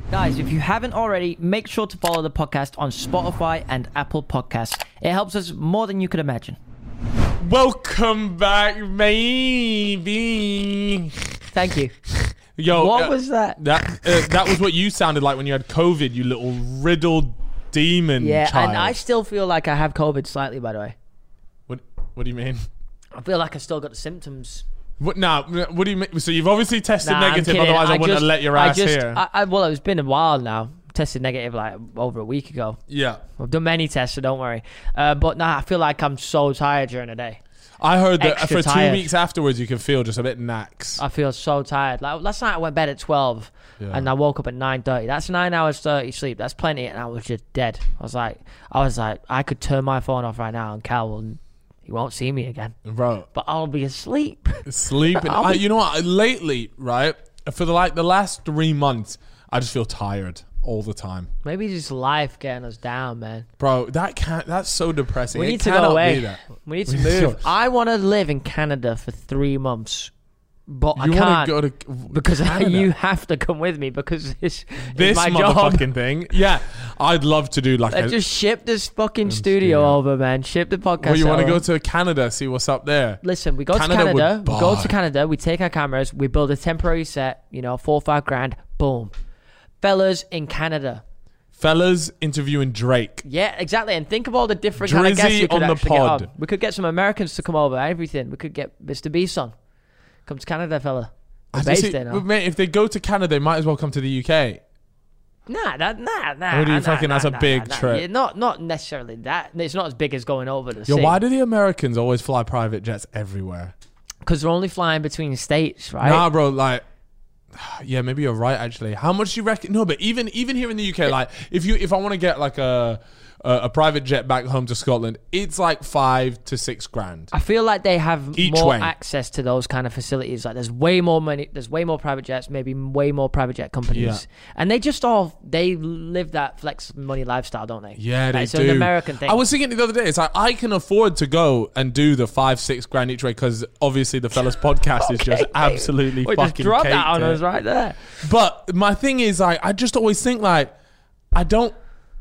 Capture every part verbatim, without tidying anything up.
Guys, if you haven't already, make sure to follow the podcast on Spotify and Apple Podcasts. It helps us more than you could imagine. Welcome back, baby. Thank you. Yo, what uh, was that? That uh, that was what you sounded like when you had COVID, you little riddled demon Yeah, child. and I still feel like I have COVID slightly, by the way. What What do you mean? I feel like I still got the symptoms. What now? What do you mean? So you've obviously tested Nah, I'm negative, kidding. otherwise I, I wouldn't just- have let your I ass just, here. I, I, well, it's been a while now. Tested negative like over a week ago. yeah. I've done many tests, so don't worry. Uh, but nah, I feel like I'm so tired during the day. I heard that Extra for two tired. weeks afterwards, you can feel just a bit nax. I feel so tired. Like last night I went to bed at twelve Yeah. and I woke up at nine thirty. That's nine hours thirty sleep. That's plenty, and I was just dead. I was like, I was like, I could turn my phone off right now and Cal will, he won't see me again. Bro, But I'll be asleep. sleeping. I'll I, be- you know what? Lately, right, for the like the last three months, I just feel tired all the time. Maybe just life getting us down, man. Bro, that can't. That's so depressing. We It need to cannot go be away. that. We need to We need move. to- I want to live in Canada for three months, but I You can't want to go to because Canada? you have to come with me because this this is my job. motherfucking thing. Yeah, I'd love to do like. Let's a, just ship this fucking studio. studio over, man. Ship the podcast. well, you want to over. go to Canada, see what's up there. Listen, we go Canada to Canada. would We go buy. to Canada. We take our cameras. We build a temporary set. You know, four or five grand. Boom, fellas in Canada. Fellas interviewing Drake. Yeah, exactly. And think of all the different kind of Drizzy guests we could on the actually get pod. on. We could get some Americans to come over. Everything. We could get Mister Beast on. Come to Canada, fella. We're I based see- there now. but mate, if they go to Canada, they might as well come to the U K. Nah, that, nah, nah. Or do you nah, fucking- nah, that's a nah, big nah, trip? Yeah, not, not necessarily that. It's not as big as going over the Yo, sea. why do the Americans always fly private jets everywhere? Because they're only flying between states, right? Nah, bro, like, yeah, maybe you're right. Actually, how much do you reckon? No, but even even here in the U K, like, if you if I want to get like a, a a private jet back home to Scotland, it's like five to six grand. I feel like they have Each more way. access to those kind of facilities. Like there's way more money, there's way more private jets, maybe way more private jet companies. Yeah. And they just all, they live that flex money lifestyle, don't they? Yeah, Like, they it's do. an American thing. I was thinking the other day, it's like I can afford to go and do the five, six grand each way because obviously the fellas podcast is just absolutely Well, just fucking drop that caked on it. us right there. But my thing is, like, I just always think, like, I don't,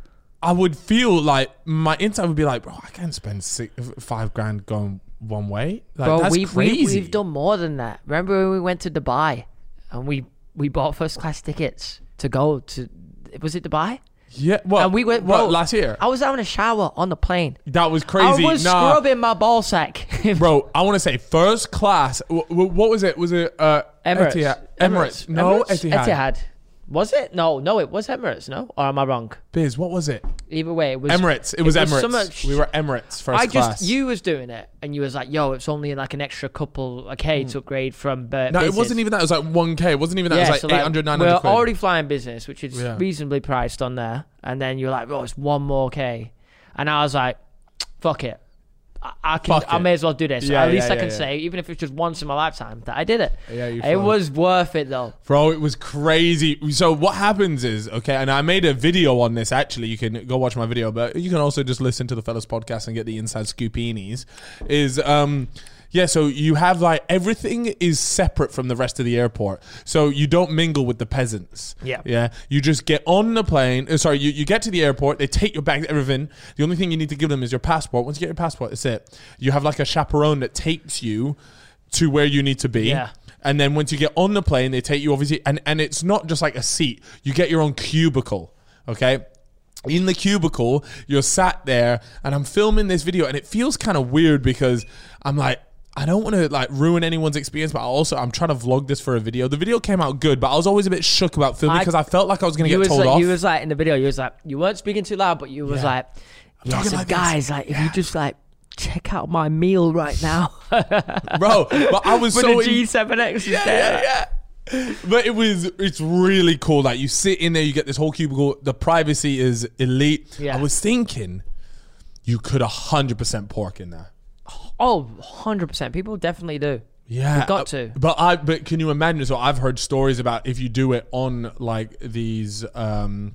I would feel like my inside would be like, bro, I can't spend six, five grand going one way. Like, Bro, that's we've, crazy. we, we've done more than that. Remember when we went to Dubai and we, we bought first class tickets to go to, was it Dubai? Yeah, well, And we went, what, bro, last year? I was having a shower on the plane. That was crazy. I was nah, scrubbing my ball sack. bro, I want to say first class. W- w- what was it? Was it uh, Emirates. Etihad? Emirates. No, Emirates? Etihad. Etihad. Was it? No, no, it was Emirates, no? Or am I wrong? Biz, what was it? Either way, it was Emirates. It was Emirates. so much- we were Emirates first I class. just, you was doing it, and you was like, yo, it's only like an extra couple, a K to upgrade from uh, no, business. it wasn't even that. It was like one K. It wasn't even that. Yeah, it was so like eight hundred, nine we're hundred quid. already flying business, which is Yeah. reasonably priced on there. And then you're like, oh, it's one more K. And I was like, fuck it. I, I can. Fuck I it. may as well do this. Yeah, At least yeah, I can yeah, yeah. say, even if it's just once in my lifetime, that I did it. Yeah, you It flew. was worth it, though. Bro, it was crazy. So what happens is, okay, and I made a video on this, actually. You can go watch my video, but you can also just listen to the fellas podcast and get the inside scoopinis. Is, um... yeah, so you have like everything is separate from the rest of the airport. So you don't mingle with the peasants. Yeah. Yeah. You just get on the plane. uh, Sorry, you, you get to the airport. They take your bags, everything. The only thing you need to give them is your passport. Once you get your passport, that's it. You have like a chaperone that takes you to where you need to be. Yeah. And then once you get on the plane, they take you obviously, and, and it's not just like a seat. You get your own cubicle. Okay. In the cubicle, you're sat there, and I'm filming this video, and it feels kind of weird because I'm like, I don't want to like ruin anyone's experience, but I also I'm trying to vlog this for a video. The video came out good, but I was always a bit shook about filming I- because I felt like I was going to You get was told like, off. you was like in the video, you was like, you weren't speaking too loud, but you was Yeah. like, yeah, talking so like this. guys, like, if you just like check out my meal right now, Bro, but I was with so the in- G seven X. yeah, yeah, yeah. But it was it's really cool. Like you sit in there, you get this whole cubicle. The privacy is elite. Yeah. I was thinking you could a hundred percent pork in there. Oh, one hundred percent. People definitely do. Yeah, You've got uh, to. But I, but can you imagine? So I've heard stories about if you do it on like these, um,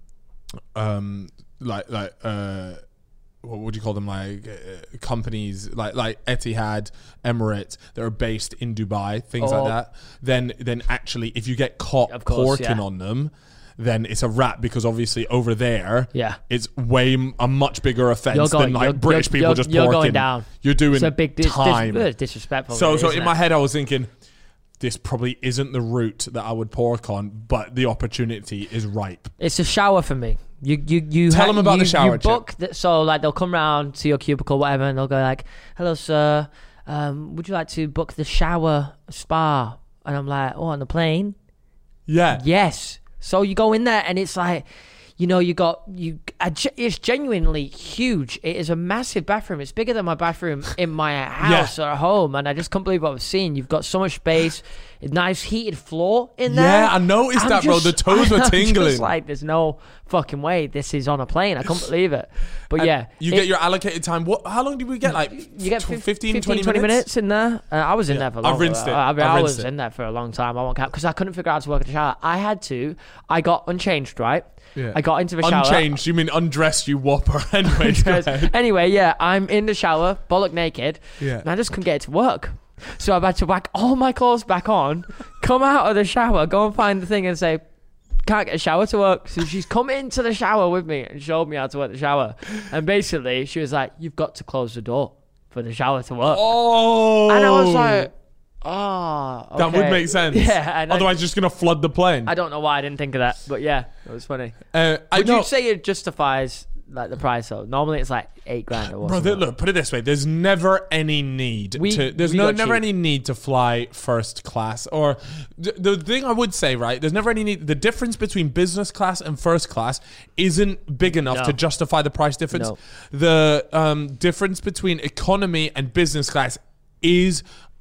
um, like like uh, what would you call them? Like uh, companies like like Etihad, Emirates that are based in Dubai, things Oh. like that. Then then actually, if you get caught Of course, porking yeah. on them, then it's a wrap because obviously over there, Yeah. it's way m- a much bigger offense You're going- than like you're- British you're- people you're- just you're porking. going down. You're doing It's a big dis- dis- time. uh, disrespectful. so, really, so isn't in my it? head, I was thinking, this probably isn't the route that I would pork on, but the opportunity is ripe. It's a shower for me. You you you Tell ha- 'em about you, the shower, You book the, so like they'll come round to your cubicle, whatever, and they'll go like, "Hello, sir. Um, would you like to book the shower spa?" And I'm like, "Oh, on the plane." Yeah. Yes. So you go in there and it's like, you know, you got you. It's genuinely huge. It is a massive bathroom. It's bigger than my bathroom in my house or at home, and I just can't believe what I've seen. You've got so much space, a nice heated floor in there. Yeah, I noticed I'm that, bro. The toes were I'm tingling. Just like, there's no fucking way this is on a plane. I can't believe it. But And yeah, you it- get your allocated time. What? How long did we get? Like you get tw- fif- fifteen, fifteen, twenty minutes? in there. Uh, I was in Yeah. there for I've long. rinsed it. I, I, I've I rinsed was it. in there for a long time. I won't count because I couldn't figure out how to work in the shower. I had to. I got unchanged, right? Yeah. I got into the shower. Unchanged. You mean undressed, you whopper. Anyway, go ahead. Anyway, yeah, I'm in the shower, bollock naked, Yeah. and I just couldn't get it to work. So I've had to whack all my clothes back on, come out of the shower, go and find the thing and say, can't get a shower to work. So she's come into the shower with me and showed me how to work the shower. And basically, she was like, you've got to close the door for the shower to work. Oh. And I was like, oh, okay. That would make sense. Yeah. And Otherwise, you're just going to flood the plane. I, I don't know why I didn't think of that, but yeah, it was funny. Uh, I Would know. you say it justifies like the price though? Normally it's like eight grand or Bro, whatever. th- look, put it this way: there's never any need We- to. There's we no got never cheap. any need to fly first class. Or th- the thing I would say, right? There's never any need. The difference between business class and first class isn't big enough No. to justify the price difference. No. The um, difference between economy and business class is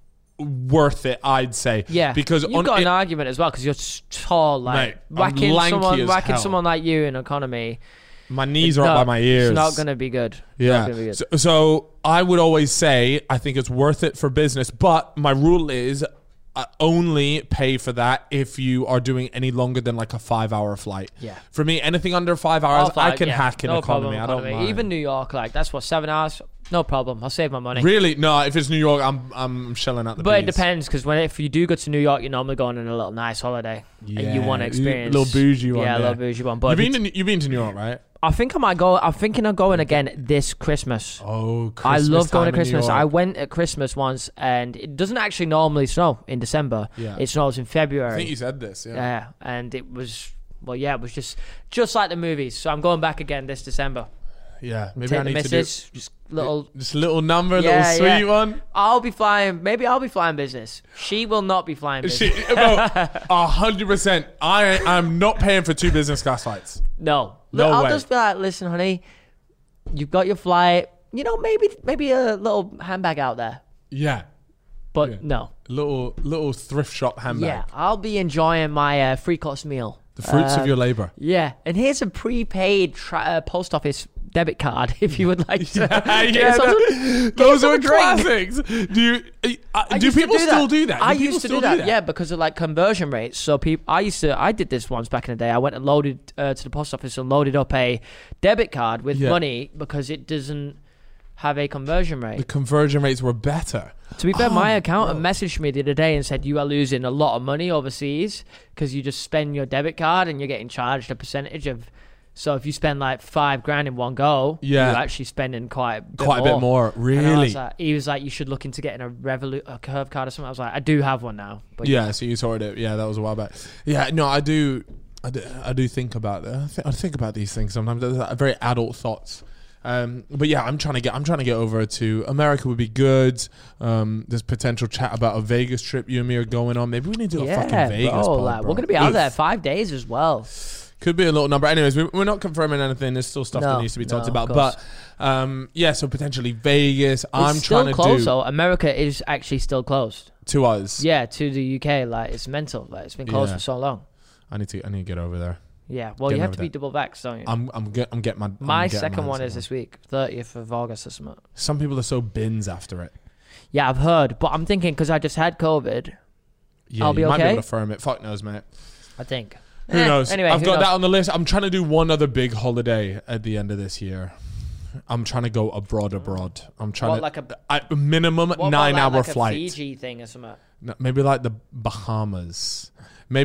worth it, I'd say. Yeah, because you've on got it- an argument as well because you're s- tall, like Mate, I'm whacking lanky someone, as whacking hell. someone like you in economy. my knees it's are up by not- my ears. It's not going to be good. It's not Yeah. gonna be good. So, so I would always say I think it's worth it for business, but my rule is I only pay for that if you are doing any longer than like a five-hour flight. Yeah. For me, anything under five hours, I'll fly- I can yeah, hack in no economy. problem, I don't economy. mind. Even New York, like that's what seven hours. No problem. I'll save my money. Really? No. If it's New York, I'm I'm shelling out the. But it bees. depends because when if you do go to New York, you're normally going on a little nice holiday and you Yeah, want to experience little bougie one, Yeah, a yeah. little bougie one. But You've if been it's- to, you've been to New York, right? I think I might go. I'm thinking of going again this Christmas. Oh, I Christmas love going time to in New Christmas. York. I went at Christmas once, and it doesn't actually normally snow in December. Yeah. It snows in February. I think you said this. Yeah. Yeah, and it was well, yeah, it was just just like the movies. So I'm going back again this December. Yeah. Maybe Take I the need to do missus, just little. just a little number, Yeah, little sweet yeah. one. I'll be flying. Maybe I'll be flying business. She will not be flying She, business. bro, a hundred percent. I I'm not paying for two business class flights. No, No I'll way. just be like, listen, honey, you've got your flight. You know, maybe maybe a little handbag out there, Yeah, but Yeah. no. little little thrift shop handbag. Yeah, I'll be enjoying my uh, three course meal. The fruits Um, of your labor. Yeah, and here's a prepaid tra- uh, post office debit card if you would like to. yeah, get yeah, yourself no, a- get those yourself are a drink. classics. Do you? Uh, I do used to people still do that? Do I people used to still do that, yeah, because of like conversion rates. So people, I used to, I did this once back in the day. I went and loaded uh, to the post office and loaded up a debit card with Yeah. money because it doesn't have a conversion The rate. conversion rates were better. To be fair, Oh, my accountant bro. messaged me the other day and said you are losing a lot of money overseas because you just spend your debit card and you're getting charged a percentage of. So if you spend like five grand in one go, Yeah. you're actually spending quite a bit Quite more. a bit more, And I really. was like, he was like, you should look into getting a Revolut, a Curve card or something. I was like, I do have one now. But Yeah, so you sorted it. Yeah, that was a while back. Yeah, no, I do, I do, I do think about that. I, th- I think about these things sometimes. They're like very adult thoughts. Um, but yeah, I'm trying to get, I'm trying to get over to America would be good. Um, there's potential chat about a Vegas trip you and me are going on. Maybe we need to do a yeah, fucking Vegas. bro, pod, like, bro. we're gonna be out Oof. there five days as well. Could be a little number. Anyways, we, we're not confirming anything. There's still stuff that No, needs to be no, talked of about. course. But um, yeah, so potentially Vegas. I'm It's still trying to closed do though. America is actually still closed. to us. Yeah, to the U K, like it's mental. Like it's been closed Yeah. for so long. I need to. I need to get over there. Yeah, well, Getting you have over to be that. double vaxxed, don't you? I'm. I'm. Get, I'm getting my. I'm My getting second my one hands is on this week, thirtieth of August or something. Some people are so bins after it. Yeah, I've heard, but I'm thinking because I just had COVID, Yeah, I'll be you might be okay. able to firm it. Fuck knows, mate. I think. Who Eh, knows? Anyway, I've who got knows? that on the list. I'm trying to do one other big holiday at the end of this year. I'm trying to go abroad, abroad. I'm trying What, to like a I, minimum what about nine like, hour like flight. a Fiji thing or something. No, maybe like the Bahamas. Maybe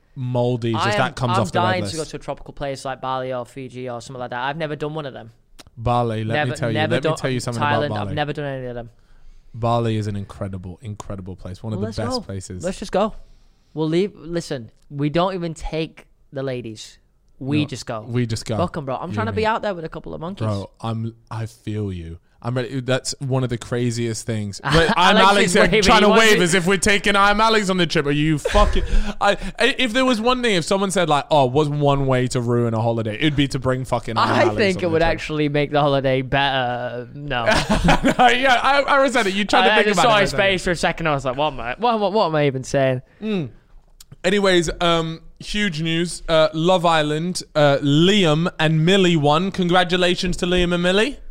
Maldives, I if am, that comes I'm off the red dying list. to go to a tropical place like Bali or Fiji or something like that. I've never done one of them. Bali, let never, me tell you. never Let done, me tell you something Thailand, about Bali. I've never done any of them. Bali is an incredible, incredible place. One Well, of the let's best go. places. Let's just go. We'll leave. Listen, we don't even take the ladies. We No, just go. We just go. Fuck 'em, bro. I'm You trying to and be me. out there with a couple of monkeys. Bro, I'm. I feel you. I'm ready. That's one of the craziest things. But I'm Alex Alex is here waving. trying He to wants wave it. as if we're taking I'm Alex on the trip. Are you fucking? I, if there was one thing, if someone said like, "Oh, what's one way to ruin a holiday?" It'd be to bring fucking. I'm I Alex think on it the would trip. actually make the holiday better. No. yeah, I, I was at it. You tried to I, I think just about saw it. his face for a second. I was like, what am I, what, what, what am I even saying? Anyways, um, huge news. Uh, Love Island. Uh, Liam and Millie won. Congratulations to Liam and Millie.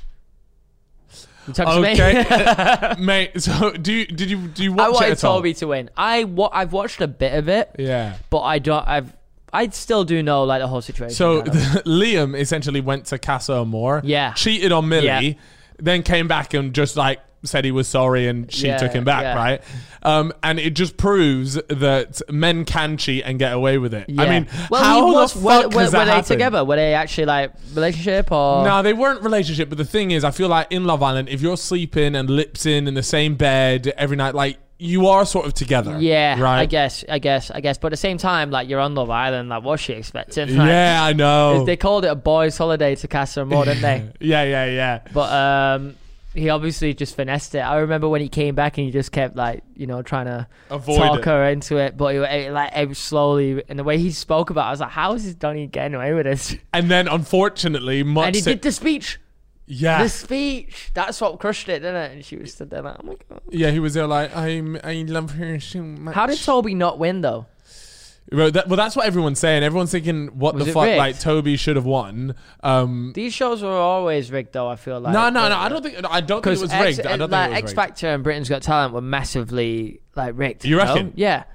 You talking Okay, to me? mate. So, do you did you do you I watch it wanted at all? Toby to win. I wa- I've watched a bit of it, Yeah. but I don't. I've I still do know like the whole situation. So kind of. Liam essentially went to Casa Amor, Yeah. cheated on Millie, Yeah. then came back and just like said he was sorry and she Yeah, took him back, yeah. right? Um, and it just proves that men can cheat and get away with it. I Yeah. mean, well, how he was, the were, fuck were, has that were they happened? together? Were they actually like relationship or? No, they weren't relationship, but the thing is, I feel like in Love Island, if you're sleeping and lips in in the same bed every night, like you are sort of together. Yeah, right. I guess, I guess, I guess. But at the same time, like you're on Love Island, like what's she expecting? Like, Yeah, I know. They called it a boys' holiday to Casa Amor, didn't they? yeah, yeah, yeah. But um, he obviously just finessed it. I remember when he came back and he just kept like, you know, trying to Avoid talk it. her into it. But it, it, like it was slowly, and the way he spoke about it, I was like, how is this Donnie getting away with this? And then, unfortunately, much And he to- did the speech. yeah. The speech. That's what crushed it, didn't it? And she was stood there like, oh my God. Yeah, he was there like, I'm, I love her so much. How did Toby not win though? Well, that, well, that's what everyone's saying. Everyone's thinking, what Was the it fuck? rigged? Like, Toby should have won. Um, These shows were always rigged though, I feel like. no, no, no. I don't think. I don't think it was X, rigged. I don't like, think it was X rigged. Factor and Britain's Got Talent were massively like rigged. You no? reckon? Yeah,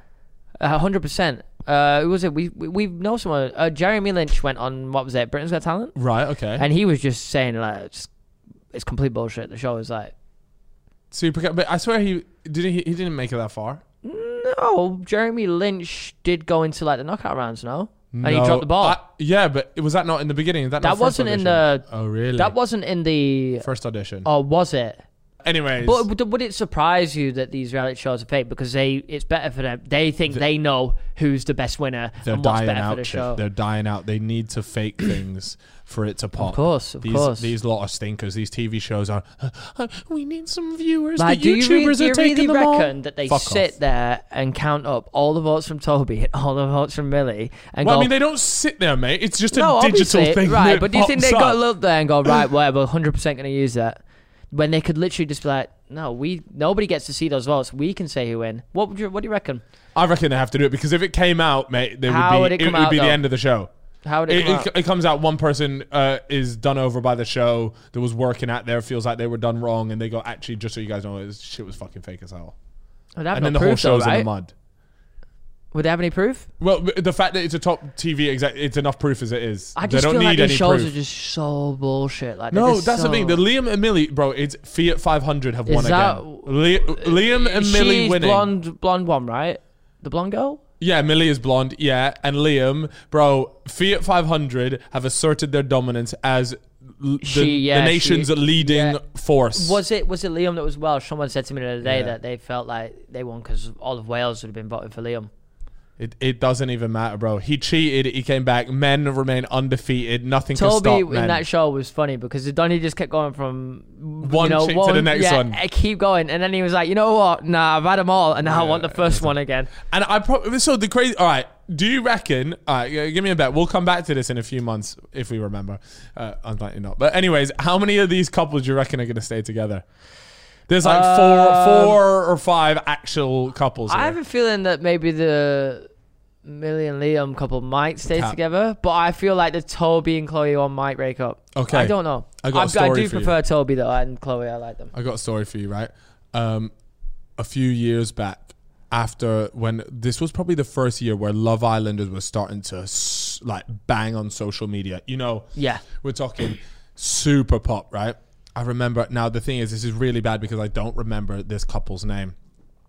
a hundred percent. Uh, who was it? We we, we know someone. Uh, Jeremy Lynch went on what was it? Britain's Got Talent, Right. Okay. and he was just saying like, just, it's complete bullshit. The show is like, Super. But I swear he did. He, he didn't make it that far. no. Jeremy Lynch did go into like the knockout rounds, no, and he No, dropped the ball. I- yeah, but was that not in the beginning? Was that That not first wasn't in audition? the- Oh, really? that wasn't in the. first audition. Or was it? Anyways, But would- would it surprise you that these reality shows are fake because they it's better for them? They think they know who's the best winner they're and what's dying better for out. the shit. show. They're dying out. They need to fake things for it to pop. Of course, of these, course. These lot of stinkers. These T V shows are. "Uh, we need some viewers. Like, the do you, YouTubers re- do you are taking really them all." reckon that they Fuck sit off. there and count up all the votes from Toby and all the votes from Millie and Well, go, I mean, they don't sit there, mate. It's just a no, digital obviously, thing. right? that But do you think pops they got up. look there and go, right, whatever, one hundred percent going to use that? When they could literally just be like, no, we nobody gets to see those votes. We can say who win. What would you What do you reckon? I reckon they have to do it because if it came out, mate, there How would would be it come would out, be the though? end of the show. How would it, It, come it, out? it comes out one person uh, is done over by the show that was working at there, feels like they were done wrong, and they go, actually, just so you guys know, this shit was fucking fake as hell. Would they have And no then the whole proof, though, show's in right? the mud. Would they have any proof? Well, the fact that it's a top T V exec, it's enough proof as it is. I just they don't feel need like any these shows proof. are just so bullshit. Like they're No, just that's so... the thing. The Liam and Millie, bro, it's Fiat five hundred have Is won that- again. Li- Liam and Millie She's winning. blonde, blonde one, right? The blonde girl. Yeah, Millie is blonde. Yeah, and Liam, bro, Fiat five hundred have asserted their dominance as l- the, She- yeah, the nation's she- leading yeah. force. Was it was it Liam that was Welsh? Someone said to me the other day Yeah. that they felt like they won because all of Wales would have been voting for Liam. It, it doesn't even matter, bro. He cheated. He came back. Men remain undefeated. Nothing can Toby stop in men. that show was funny because Donnie just kept going from One you know, chick to the next yeah, one. I keep going, and then he was like, you know what? Nah, I've had them all, and now I want the first one again. And I probably so the crazy. All right, do you reckon? All right, g- give me a bet. We'll come back to this in a few months if we remember. Uh, unlikely not. But anyways, how many of these couples do you reckon are going to stay together? There's like Um, four, four or five actual couples. I here. have a feeling that maybe the Millie and Liam couple might stay Cap. together, but I feel like the Toby and Chloe one might break up. Okay. I don't know. I got a I, story I do for you. prefer Toby though, and Chloe. I like them. I got a story for you, right? Um, a few years back, after when this was probably the first year where Love Islanders was starting to s- like bang on social media. You know, Yeah. we're talking super pop, right? I remember. Now the thing is, this is really bad because I don't remember this couple's name.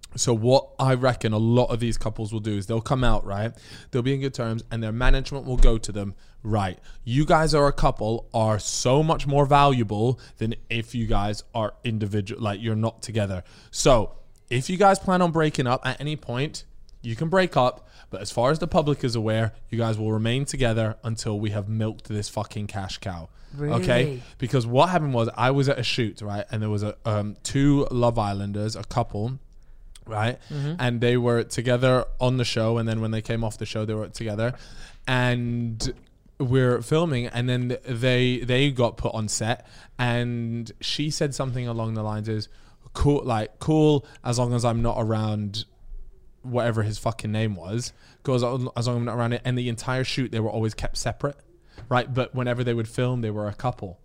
So what I reckon a lot of these couples will do is they'll come out, right? They'll be in good terms, and their management will go to them, right? You guys are a couple are so much more valuable than if you guys are individual, like you're not together. So if you guys plan on breaking up at any point, you can break up. But as far as the public is aware, you guys will remain together until we have milked this fucking cash cow. Really? Okay? Because what happened was I was at a shoot, right? And there was a um, two Love Islanders, a couple, right? Mm-hmm. And they were together on the show, and then when they came off the show, they were together, and we're filming, and then they they got put on set, and she said something along the lines is cool, like cool as long as I'm not around whatever his fucking name was, goes as long as I'm not around it. And the entire shoot they were always kept separate, right? But whenever they would film, they were a couple.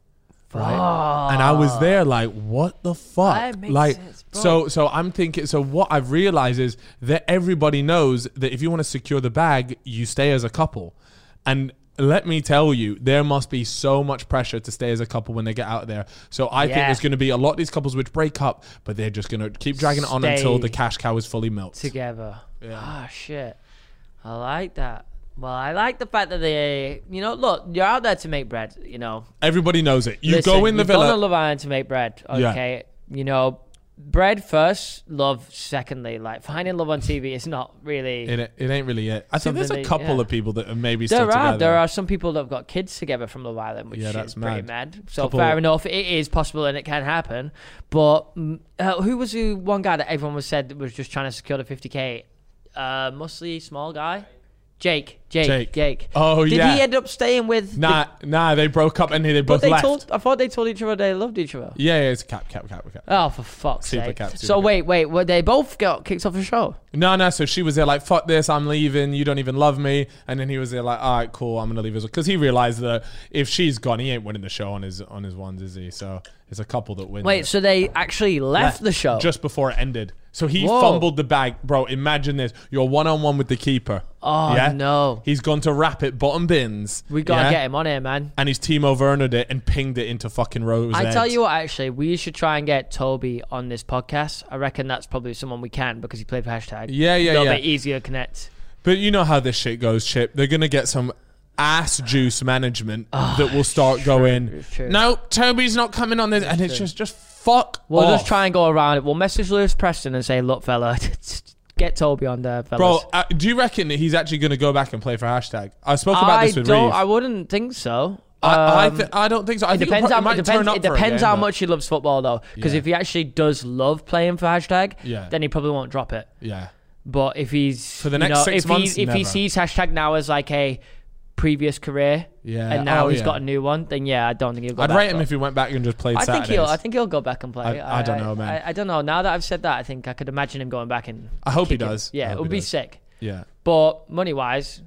Right, and I was there like, what the fuck? That makes like, sense, bro. so, so I'm thinking. So what I've realized is that everybody knows that if you want to secure the bag, you stay as a couple. And let me tell you, there must be so much pressure to stay as a couple when they get out there. So I think Yeah. there's going to be a lot of these couples which break up, but they're just going to keep dragging it on Stay until the cash cow is fully milked. Together. Yeah. Ah, shit. I like that. Well, I like the fact that they, you know, look, you're out there to make bread, you know. Everybody knows it. You Listen, go in the you've gone villa. on Love Island to make bread, Yeah. okay? You know, bread first, love secondly. Like, finding love on T V is not really... It, it ain't really it. I think there's a Something that- couple yeah. of people that are maybe There still are. together. There are some people that have got kids together from Love Island, which Yeah, is that's pretty mad. mad. So Couple- fair enough, it is possible and it can happen. But mm, uh, who was the one guy that everyone was said that was just trying to secure the fifty K? Uh, mostly small guy? Jake. Jake. Jake. Jake. Oh, Did yeah. he end up staying with... Nah, nah, they broke up and they the, both but they left. told, I thought they told each other they loved each other. Yeah, yeah, it's cap, cap, cap, cap. Oh, for fuck's Super sake. cap, super so cap. wait, wait, were they both got kicked off the show? No, no. So she was there like, fuck this, I'm leaving. You don't even love me. And then he was there like, all right, cool, I'm gonna leave as well. Because he realized that if she's gone, he ain't winning the show on his on his ones, is he? So it's a couple that win. Wait, it. so they actually left, the show? just before it ended. So he Whoa. fumbled the bag, bro. Imagine this: you're one on one with the keeper. Oh, yeah? no. He's gone to wrap it bottom bins. We gotta yeah? get him on here, man. And he's Timo Wernered it and pinged it into fucking Rose. I tell you what, actually, we should try and get Toby on this podcast. I reckon that's probably someone we can because he played for hashtag. Yeah, yeah, A little yeah. bit easier to connect. But you know how this shit goes, Chip. They're gonna get some ass juice management that will start going. it's true. No, Toby's not coming on this, and it's just just fuck. We'll off. just try and go around it. We'll message Lewis Preston and say, look, fella, get Toby on there, fellas. Bro, uh, do you reckon that he's actually gonna go back and play for hashtag? I spoke about I this with don't. Reeve. I wouldn't think so. I, I, Um, th- I don't think so. I It think depends, he'll how, pro- it he might depends, turn up it for a depends game, how but- much he loves football, though. Because Yeah. if he actually does love playing for hashtag, Yeah. then he probably won't drop it. Yeah. But if he's For the you next know, six if months, he if he never. sees hashtag now as like a previous career, Yeah. and now Oh, he's yeah. got a new one, then yeah, I don't think he'll go I'd back. rate him but if he went back and just played I think Saturdays. he'll. I think he'll go back and play. I- I don't know, man. I, I don't know. Now that I've said that, I think I could imagine him going back and. I hope he kicking. does. I Yeah, hope it would he be does. sick. Yeah. But money wise,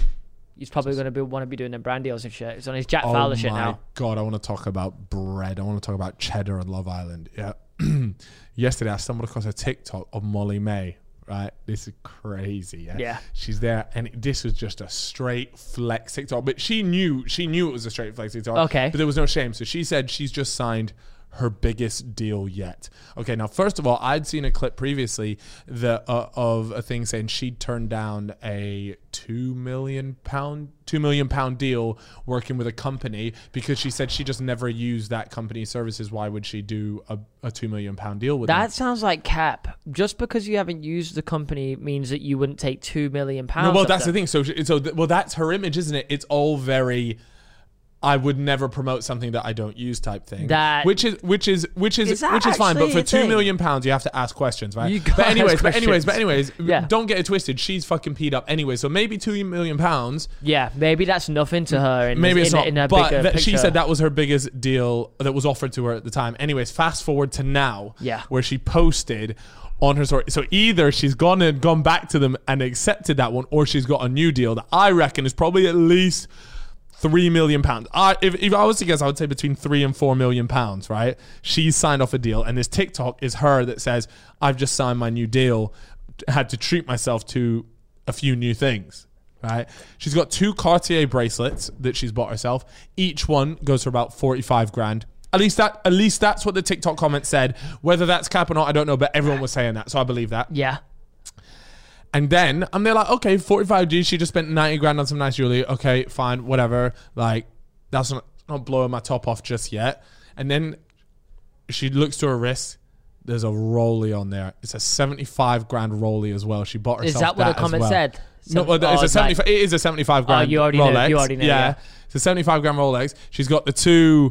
he's probably going to be want to be doing them brand deals and shit. He's on his Jack Fowler oh shit my now. god, I want to talk about bread. I want to talk about cheddar and Love Island. Yeah. Yesterday, I stumbled across a TikTok of Molly May. Right, this is crazy. Yeah, Yeah. she's there, and this was just a straight flex TikTok. But she knew, she knew it was a straight flex TikTok. Okay. but there was no shame. So she said she's just signed her biggest deal yet. Okay, now first of all, I'd seen a clip previously that uh, of a thing saying she'd turned down a two million pound two million pound deal working with a company because she said she just never used that company's services. Why would she do a, a two million pound deal with That them? sounds like cap. Just because you haven't used the company means that you wouldn't take two million pounds. No, well, off that's them. the thing. So, she- so th- well, that's her image, isn't it? It's all very. I would never promote something that I don't use type thing. That- which is which is which is Is that which is fine. But actually for a two thing? million pounds, you have to ask questions, right? You but gotta anyways, ask but anyways, but questions. anyways, Yeah. don't get it twisted. She's fucking peed up anyway. So maybe two million pounds. Yeah, maybe that's nothing to her. In Maybe in, it's not. in a but bigger that she picture. said that was her biggest deal that was offered to her at the time. Anyways, fast forward to now, Yeah. where she posted on her story. So either she's gone and gone back to them and accepted that one, or she's got a new deal that I reckon is probably at least three million pounds. I, if, if I was to guess, I would say between three and four million pounds, right? She's signed off a deal, and this TikTok is her that says, I've just signed my new deal, had to treat myself to a few new things, right? She's got two Cartier bracelets that she's bought herself. Each one goes for about forty-five grand. At least that. At least that's what the TikTok comment said. Whether that's cap or not, I don't know. But everyone was saying that, so I believe that. Yeah. And then I'm there like, okay, forty-five G. She just spent ninety grand on some nice jewelry. Okay, fine, whatever. Like, that's not, not blowing my top off just yet. And then she looks to her wrist. There's a Rollie on there. It's a seventy-five grand Rollie as well. She bought herself Is that what that the comment as well. said? No, well, oh, it's a it's seventy-five. like, It is a seventy-five grand. Oh, you already Rolex. know. You already know. Yeah. yeah. It's a seventy-five grand Rolex. She's got the two,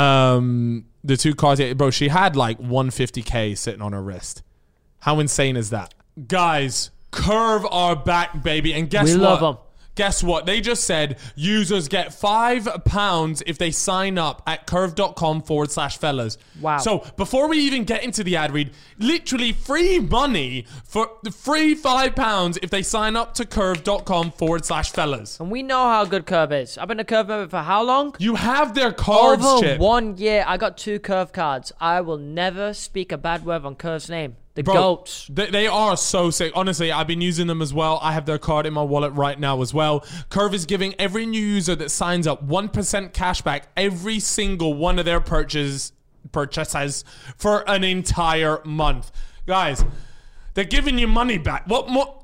um, the two cards. Bro, she had like one hundred fifty K sitting on her wrist. How insane is that, guys? Curve are back, baby, and guess We what? love them. Guess what? They just said users get five pounds if they sign up at curve.com forward slash fellas. Wow. So before we even get into the ad read, literally free money for the free five pounds if they sign up to curve.com forward slash fellas. And we know how good Curve is. I've been a Curve member for how long? You have their cards, Over Chip. one year. I got two Curve cards. I will never speak a bad word on Curve's name. The Bro, GOATs. They, they are so sick. Honestly, I've been using them as well. I have their card in my wallet right now as well. Curve is giving every new user that signs up one percent cash back every single one of their purchases, purchases for an entire month. Guys, they're giving you money back. What more?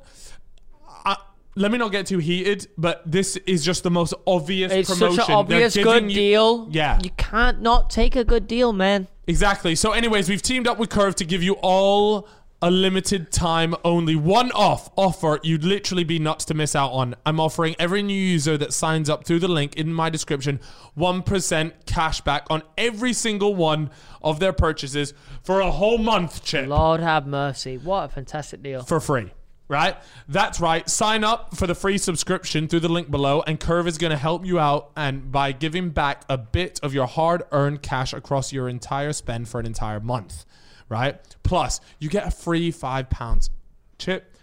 I, let me not get too heated, but this is just the most obvious It's promotion. such an obvious They're good giving you- deal. Yeah. You can't not take a good deal, man. Exactly. So anyways, we've teamed up with Curve to give you all a limited time only one-off offer you'd literally be nuts to miss out on. I'm offering every new user that signs up through the link in my description one percent cash back on every single one of their purchases for a whole month, Chip. Lord have mercy. What a fantastic deal. For free. Right? That's right. Sign up for the free subscription through the link below, and Curve is going to help you out and by giving back a bit of your hard-earned cash across your entire spend for an entire month. Right? Plus, you get a free five pounds. Chip,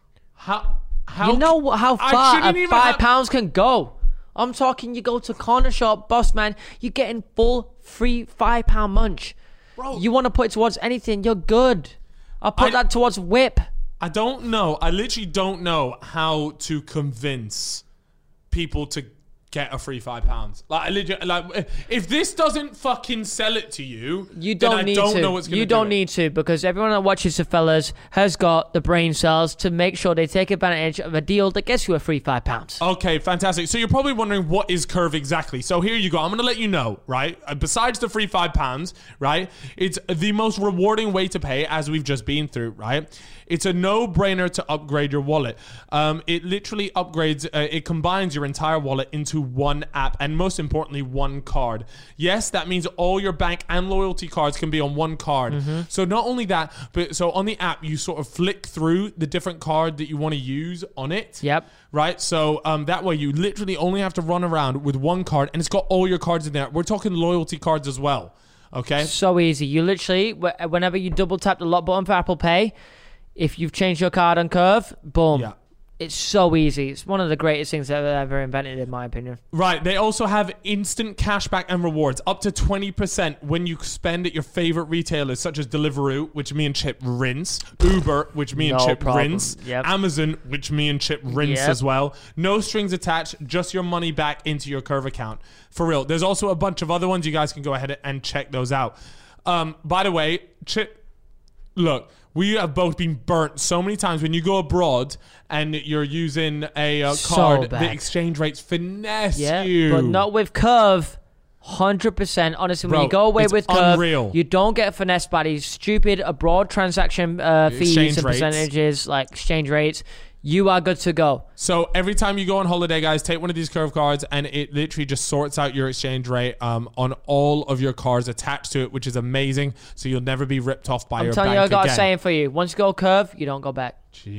how how You know wh- how I far shouldn't a even five have- pounds can go. I'm talking. You go to corner shop, boss man. You're getting full free five pound munch. Bro. You want to put it towards anything? You're good. I'll put I- that towards whip. I don't know. I literally don't know how to convince people to get a free five pounds. Like, I legit, like, if this doesn't fucking sell it to you, You then don't I need don't to. know what's gonna you do don't it. need to, because everyone that watches the fellas has got the brain cells to make sure they take advantage of a deal that gets you a free five pounds. Okay, fantastic. So you're probably wondering, what is Curve exactly? So here you go. I'm going to let you know, right? Uh, Besides the free five pounds, right? It's the most rewarding way to pay, as we've just been through, right? It's a no-brainer to upgrade your wallet. Um, it literally upgrades, uh, it combines your entire wallet into one app, and most importantly, one card. Yes, that means all your bank and loyalty cards can be on one card. Mm-hmm. So not only that, but so on the app, you sort of flick through the different card that you want to use on it. Yep. Right? So um, that way you literally only have to run around with one card, and it's got all your cards in there. We're talking loyalty cards as well. Okay? So easy. You literally, wh- whenever you double tap the lock button for Apple Pay, if you've changed your card on Curve, boom. Yeah. It's so easy. It's one of the greatest things I've ever invented, in my opinion. Right. They also have instant cashback and rewards, up to twenty percent when you spend at your favorite retailers, such as Deliveroo, which me and Chip rinse, Uber, which me and No Chip problem. rinse, Yep. Amazon, which me and Chip rinse Yep. as well. No strings attached, just your money back into your Curve account. For real. There's also a bunch of other ones. You guys can go ahead and check those out. Um, by the way, Chip, look, we have both been burnt so many times when you go abroad and you're using a uh, So card. bad. The exchange rates finesse Yeah, you. but not with Curve. one hundred percent. Honestly, when Bro, you go away it's with Curve, unreal. you don't get finessed by these stupid abroad transaction uh, fees Exchange and rates. percentages, like exchange rates. You are good to go. So every time you go on holiday, guys, take one of these Curve cards, and it literally just sorts out your exchange rate um, on all of your cards attached to it, which is amazing. So you'll never be ripped off by I'm your telling bank you, I got again. a saying for you. Once you go Curve, you don't go back.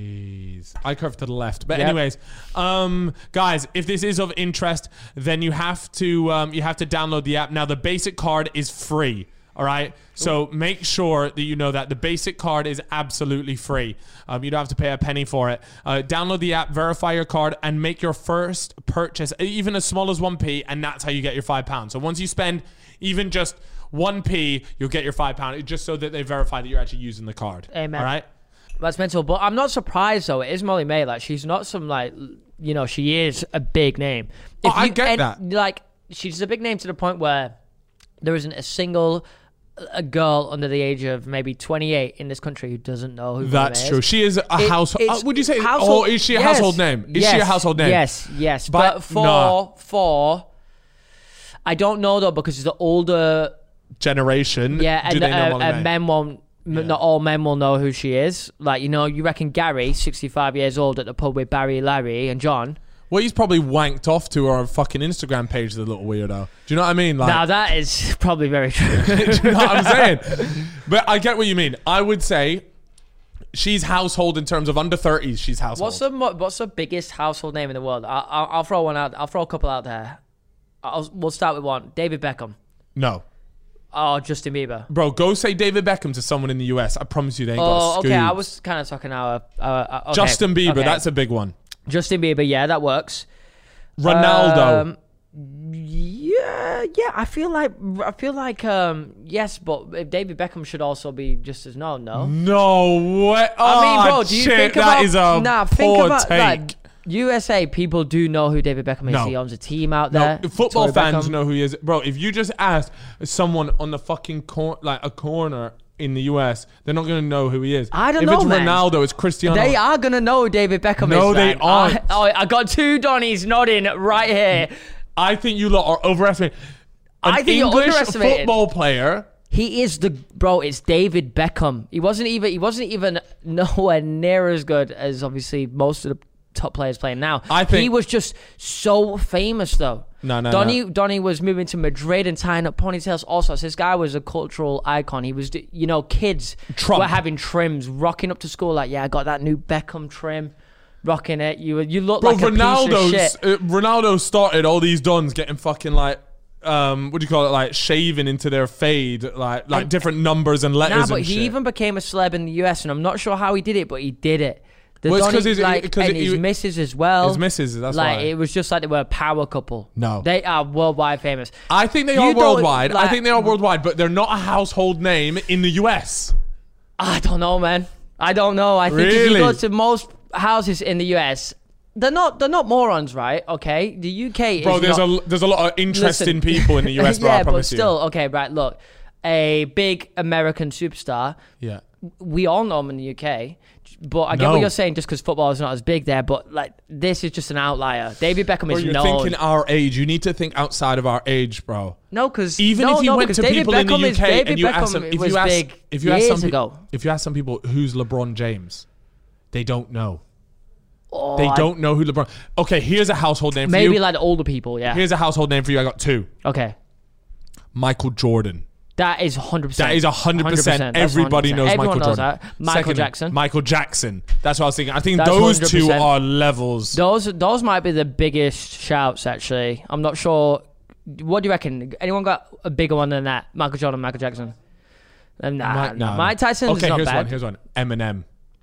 Jeez. I curve to the left. But Yep. anyways, um, guys, if this is of interest, then you have to um, you have to download the app. Now, the basic card is free. All right. So make sure that you know that the basic card is absolutely free. Um, you don't have to pay a penny for it. Uh, download the app, verify your card, and make your first purchase, even as small as one p, and that's how you get your five pounds. So once you spend even just one p, you'll get your five pounds, just so that they verify that you're actually using the card. Amen. All right. That's mental. But I'm not surprised, though. It is Molly May. Like, she's not some, like, you know, she is a big name. Oh, I you- get and, that. Like, she's a big name to the point where There isn't a single a girl under the age of maybe twenty-eight in this country who doesn't know who That's Bonnie true. is. She is a It- household. it's Uh, would you say? household- oh, is she a yes, household name? Is yes, she a household name? Yes, yes. But- But, for nah. for I don't know though because it's the older Generation. yeah, Do and, they know uh, Molly and May? men won't. m Yeah. Not all men will know who she is. Like you know, you reckon Gary, sixty-five years old, at the pub with Barry, Larry, and John. Well, he's probably wanked off to our fucking Instagram page, the little weirdo. Do you know what I mean? Like, Now that is probably very true. do you know what I'm saying? But I get what you mean. I would say she's household in terms of under thirties. She's household. What's the mo- What's the biggest household name in the world? I, I'll, I'll throw one out. I'll throw a couple out there. I'll, we'll start with one. David Beckham. No. Oh, Justin Bieber. Bro, go say David Beckham to someone in the U S. I promise you they ain't got Oh, a okay. scoop. I was kind of talking our. Uh, uh, okay. Justin Bieber, okay. that's a big one. Justin Bieber. Yeah, that works. Ronaldo. Um, yeah, yeah. I feel like I feel like um yes, but David Beckham should also be just as known. No. no way. Oh, I mean, bro, do you shit, think that about is a nah? poor Think about take. like U S A people do know who David Beckham is. No. He owns a team out No, there. football Victoria fans Beckham. know who he is. Bro, if you just ask someone on the fucking cor- like a corner in the U S, they're not going to know who he is. I don't if know, it's man. Ronaldo, it's Cristiano. They are gonna know who David Beckham No, is. they man. aren't. I, oh, I got two Donnies nodding right here. I think you lot are overestimating. An I think you're English underestimated. football player. He is the bro. It's David Beckham. He wasn't even. He wasn't even nowhere near as good as obviously most of the top players playing now. I think- he was just so famous though. No, no, Donny, no. Donny was moving to Madrid and tying up ponytails. Also, so this guy was a cultural icon. He was, you know, kids Trump. were having trims, rocking up to school like, yeah, I got that new Beckham trim, rocking it. You you look Bro, like a piece of Ronaldo's, shit. uh, Ronaldo started all these dons getting fucking like, um, what do you call it? Like shaving into their fade, like like And- different numbers and letters Nah, but and he shit. even became a celeb in the U S, and I'm not sure how he did it, but he did it. The Well, it's Donny, 'cause he's- like, 'cause and he- his missus as well. His missus, that's like why. it was just like they were a power couple. No. They are worldwide famous. I think they You are don't, worldwide. I like- think they are worldwide, but they're not a household name in the U S. I don't know, man. I don't know. I think if you Really? go to most houses in the U S, they're not they're not morons, right? Okay, the U K is Bro, there's not, a there's a lot of interesting Listen. people in the U S, bro. yeah, I but promise you. still, okay, right. Look, a big American superstar. Yeah. We all know him in the U K, but I get No. what you're saying. Just because football is not as big there, but like this is just an outlier. David Beckham Bro, is you're known. thinking our age. You need to think outside of our age, bro. No, because Even no, if you no, went 'cause to David people Beckham in the U K is, David and you Beckham ask them, if was you ask, big if you ask years some pe- ago. if you ask some people who's LeBron James, they don't know. Oh, They I- don't know who LeBron. Okay, here's a household name for Maybe you. like the older people. Yeah. Here's a household name for you. I got two. Okay. Michael Jordan. That is one hundred percent. That is one hundred percent. Everybody knows Everyone Michael knows Jordan. that. Michael Second, Jackson. Michael Jackson. That's what I was thinking. I think That's those one hundred two percent. are levels. Those those might be the biggest shouts, actually. I'm not sure. What do you reckon? Anyone got a bigger one than that? Michael Jordan, Michael Jackson? Uh, Nah, Mike, nah. no. Mike Tyson's Okay, not here's bad. one. Here's one. Eminem.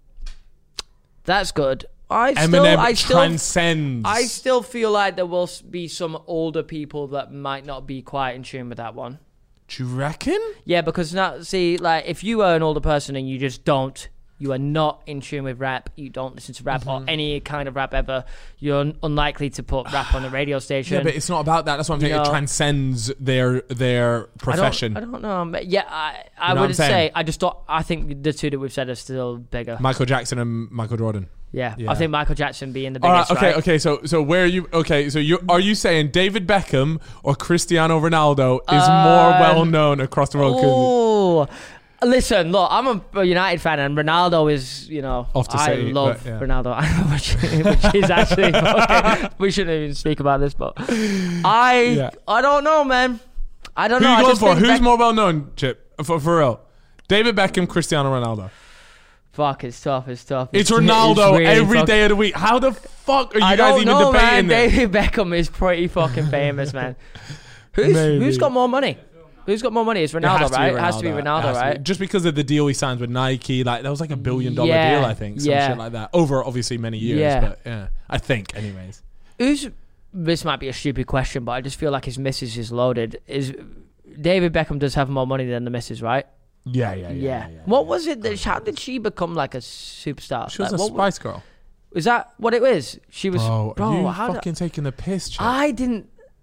That's good. I still, Eminem I still, transcends. I still feel like there will be some older people that might not be quite in tune with that one. Do you reckon? Yeah, because now, see, like, if you are an older person and you just don't, you are not in tune with rap, you don't listen to rap Mm-hmm. or any kind of rap ever, you're un- unlikely to put rap on the radio station. Yeah, but it's not about that. That's what I'm saying. You It know- transcends their their I don't, profession. I don't know. but Yeah, I, I You know what I'm would saying? say, I just don't, I think the two that we've said are still bigger. Michael Jackson and Michael Jordan. yeah, yeah. I think Michael Jackson being the All right, biggest, okay, right? okay. So, so where are you? Okay, so you are you saying David Beckham or Cristiano Ronaldo is more Um, well known across the world? 'Cause- Oh, listen, look, I'm a, a United fan, and Ronaldo is, you know, Off to I say, love but, yeah. Ronaldo, which, which is actually, okay, we shouldn't even speak about this, but I, Yeah. I don't know, man. I don't Who know. you I going just for? think Who's Beck- more well known, Chip? For, for real, David Beckham, Cristiano Ronaldo. Fuck, it's tough. It's tough. It's Ronaldo really every fuck- day of the week. How the fuck are you I guys don't even know, debating man. this? David Beckham is pretty fucking famous, man. Who's Maybe. who's got more money? Who's got more money? It's It Ronaldo, has to be right? It has to be It Ronaldo, has to be. right? Just because of the deal he signed with Nike, like that was like a billion dollar Yeah, deal, I think, some yeah. shit like that, over obviously many years. Yeah. But yeah, I think, anyways. Who's this might be a stupid question, but I just feel like his missus is loaded. Is David Beckham does have more money than the missus, right? Yeah, yeah, yeah. Yeah. yeah, yeah. What was it that? How did she become like a superstar? She was Like, a what- Spice Girl. Is that what it was? She was. Bro, Bro, are you how did- fucking taking the piss, Chip? I didn't.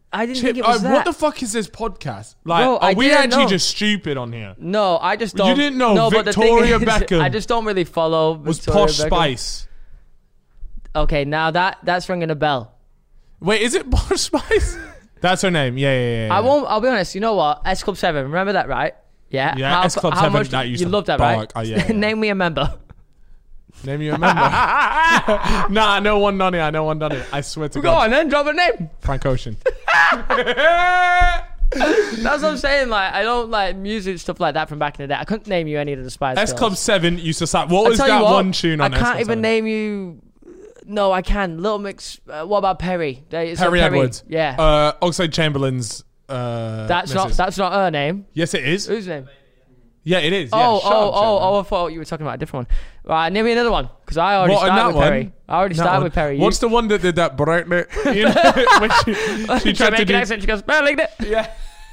I didn't Chip, think it was uh, that. what the fuck is this podcast? Like, Bro, are I we didn't actually know. just stupid on here? No, I just You don't. didn't know no, but the thing Victoria is, Beckham I just don't really follow Was Victoria Posh Beckham. Spice. Okay, now that that's ringing a bell. Wait, is it Posh Spice? That's her name. Yeah, yeah, yeah. yeah. I won't. I'll be honest. You know what? S Club Seven. Remember that, right? Yeah. Yeah, how, S Club how seven, Much that used you to love that, bark. right? Oh, yeah, yeah. Name me a member. Name you a member. Nah, I know one Donny. I know one Donny. I swear to Go God. on then. Drop a name. Frank Ocean. That's what I'm saying. Like, I don't like music stuff like that from back in the day. I couldn't name you any of the Spice S Girls. Club seven used to slap. What I was tell that you what, one tune on I S can't Club even seven? name you. No, I can. Little Mix. Uh, what about Perry? They- it's Perry not Edwards. Yeah. Uh, Oxlade Chamberlain's. Uh, that's not. missus. That's not her name. Yes, it is. Whose name? Yeah, it is. Oh, yeah, shut oh, up, oh, Chamberlain. oh! I thought you were talking about a different one. Right, name me another one because I already What, and started that with one? Perry. I already That started one. with Perry. You- What's the one that did that brightly? You know, when she, she tried to Jamaican do. accent. She goes, "Well, like that." Yeah.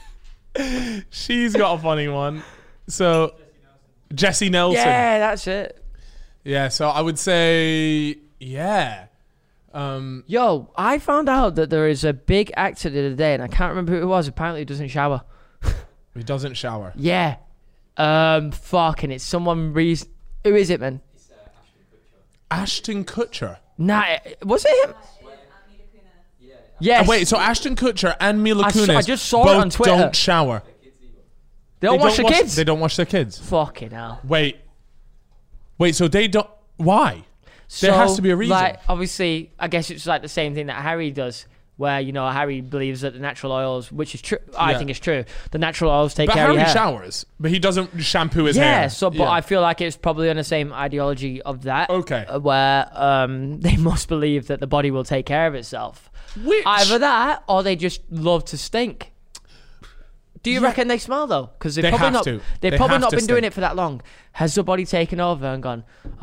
She's got a funny one. So, Jessie Nelson. Yeah, that's it. Yeah, so I would say, yeah. Um, Yo, I found out that there is a big actor the other day, and I can't remember who it was. Apparently, he doesn't shower. he doesn't shower. Yeah. Um, fucking, it's someone. Re- who is it, man? Ashton Kutcher. Nah, it- was it him? Yes. Oh, wait, so Ashton Kutcher and Mila I saw- Kunis I just saw it both on Twitter. don't shower. they don't watch the kids. They don't watch their kids. Fucking hell. Wait. Wait, so they don't... Why? So, There has to be a reason. Like, obviously, I guess it's like the same thing that Harry does, where, you know, Harry believes that the natural oils, which is true, I Yeah. think it's true, the natural oils take But care Harry of your hair. showers, but he doesn't shampoo his yeah, hair. so, but I feel like it's probably on the same ideology of that. Okay. uh, Where um, they must believe that the body will take care of itself. Which... Either that, or they just love to stink. Do you Yeah. reckon they smell though? Because they've They probably have not. to. They've They probably have not to been doing stink. it for that long. Has the body taken over and gone?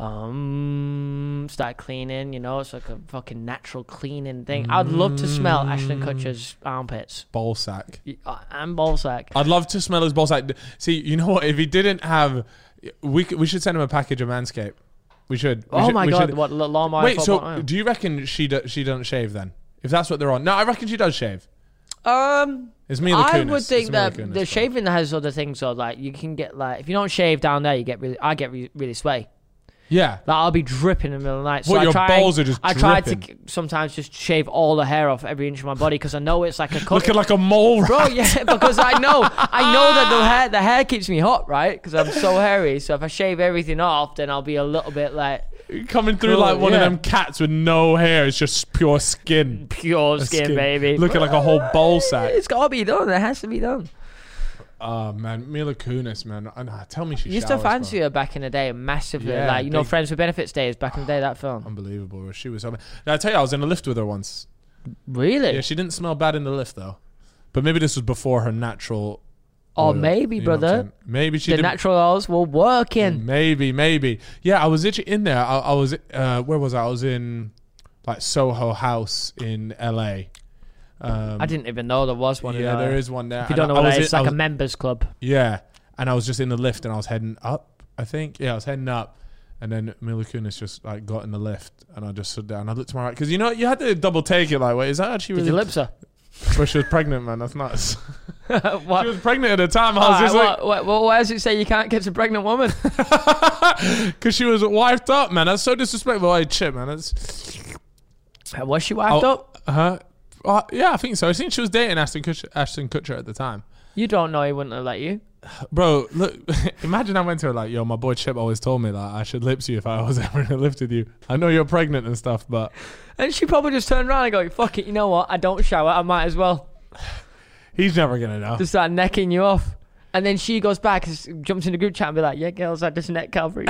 Um, start cleaning. You know, it's like a fucking natural cleaning thing. I'd love to smell Ashton Kutcher's armpits Ball sack. uh, and ballsack. I'd love to smell his ball sack. See, you know what? If he didn't have... We, c- we should send him a package of Manscaped. We should. We Oh should, my we god! should- What l- lawnmower? Wait, so football- do you reckon she do, she doesn't shave then? If that's what they're on. No, I reckon she does shave. um. It's Mila I Kunis. would It's think Mila that Kunis, the but- shaving has other things. So like, you can get like, if you don't shave down there, you get really. I get re- really sweaty. Yeah. Like I'll be dripping in the middle of the night. So What, I your try, balls are just I try to dripping? k- sometimes just shave all the hair off every inch of my body because I know it's like a cut. Looking like a mole rat. Bro, yeah, because I know, I know that the hair, the hair keeps me hot, right? Because I'm so hairy. So if I shave everything off, then I'll be a little bit like Coming through Cool, like one yeah. of them cats with no hair. It's just pure skin. pure A skin, baby. Looking like a whole ball sack. It's got to be done. It has to be done. Oh, man. Mila Kunis, man. I know, tell me she You used showers, to fancy bro. her back in the day, massively. Yeah, like, you know, big- Friends with Benefits days back in the day, that film. Unbelievable. She was... Now, I tell you, I was in a lift with her once. Really? Yeah, she didn't smell bad in the lift, though. But maybe this was before her natural... Or oil, maybe, you know what I'm brother, saying? Maybe she the didn't... natural oils were working. Maybe, maybe. Yeah, I was literally in there. I, I was, uh, where was I? I was in like Soho House in L A. Um, I didn't even know there was one. Yeah, in there. there is one there. If you And don't know I what was that in- is, it's I like was- a members club. Yeah, and I was just in the lift and I was heading up, I think. Yeah, I was heading up. And then Mila Kunis just like got in the lift and I just stood down. I looked to my right. Because you know, you had to double take it like, wait, is that actually Did really... you lips her? But she was pregnant, man. That's nuts. What? She was pregnant at the time. I was Alright, just like... what, what, what, why does it say you can't kiss a pregnant woman? Because she was wifed up, man. That's so disrespectful. Hey, chip, man. That's... Was she wiped Oh, up? Uh-huh. Uh, yeah, I think so. I think she was dating Ashton Kutcher, Ashton Kutcher at the time. You don't know he wouldn't have let you. Bro, look, imagine I went to her like, yo, my boy Chip always told me that I should lips you if I was ever in a lift with you. I know you're pregnant and stuff, but... And she probably just turned around and go, fuck it, you know what? I don't shower. I might as well. He's never going to know. Just start necking you off. And then she goes back, and jumps in the group chat and be like, yeah, girls, I just neck Calvary.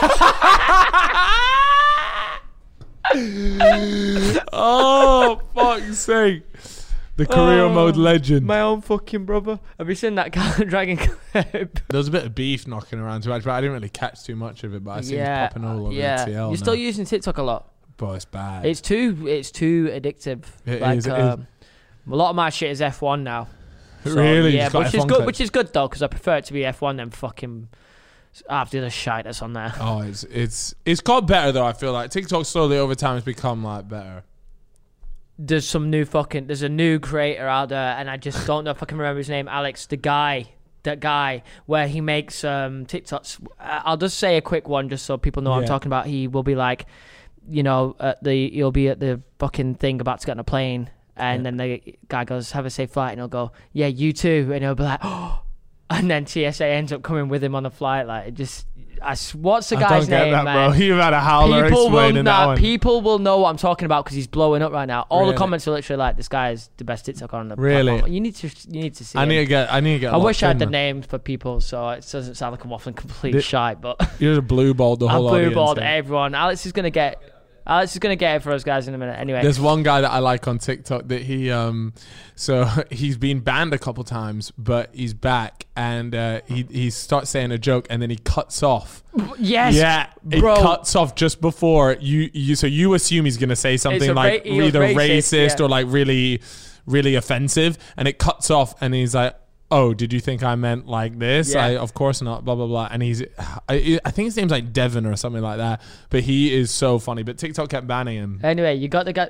Oh, fuck's sake. The career Oh, mode legend. My own fucking brother. Have you seen that Cal Dragon clip? There was a bit of beef knocking around too much, but I didn't really catch too much of it, but I seen yeah, it popping all over yeah. T L You're still now. using TikTok a lot. Bro, it's bad. It's too, it's too addictive. It like, is, it um, a lot of my shit is F one now. So, Really? Yeah, Just got which F is one good. clips? Which is good though, because I prefer it to be F one than fucking half the other shite that's on there. Oh, it's it's it's got better though. I feel like TikTok slowly over time has become like better. there's some new fucking there's a new creator out there, and I just don't know if I can remember his name. Alex, the guy, that guy, where he makes um TikToks. I'll just say a quick one, just so people know what Yeah. I'm talking about. He will be like, you know, at the he'll be at the fucking thing about to get on a plane, and Yeah. then the guy goes, "Have a safe flight," and he'll go, "Yeah, you too," and he'll be like, "Oh," and then T S A ends up coming with him on the flight. Like, it just, I s- what's the I guy's don't get name, that, man? bro. You've had a howler People will, explaining that nah, one. people will know what I'm talking about because he's blowing up right now. All Really? the comments are literally like, "This guy is the best TikTok on the Really? platform." You need to, you need to see. I him. need to get. I need to get. I wish I had locked the in, man. names for people, so it doesn't sound like I'm waffling complete The- shite. But You're just blue balled the I'm whole blue audience. balled there. everyone. Alex is gonna get. Alex is gonna get it for us guys in a minute. Anyway, There's one guy that I like on TikTok that he um so he's been banned a couple times, but he's back, and uh, he he starts saying a joke and then he cuts off. yes, Yeah, it bro. cuts off just before you you so you assume he's gonna say something a like ra- he was either racist, racist yeah. or like really really offensive, and it cuts off and he's like, "Oh, did you think I meant like this?" Yeah. I, of course not. Blah blah blah. And he's, I, I think his name's like Devon or something like that. But he is so funny. But TikTok kept banning him. Anyway, you got the guy.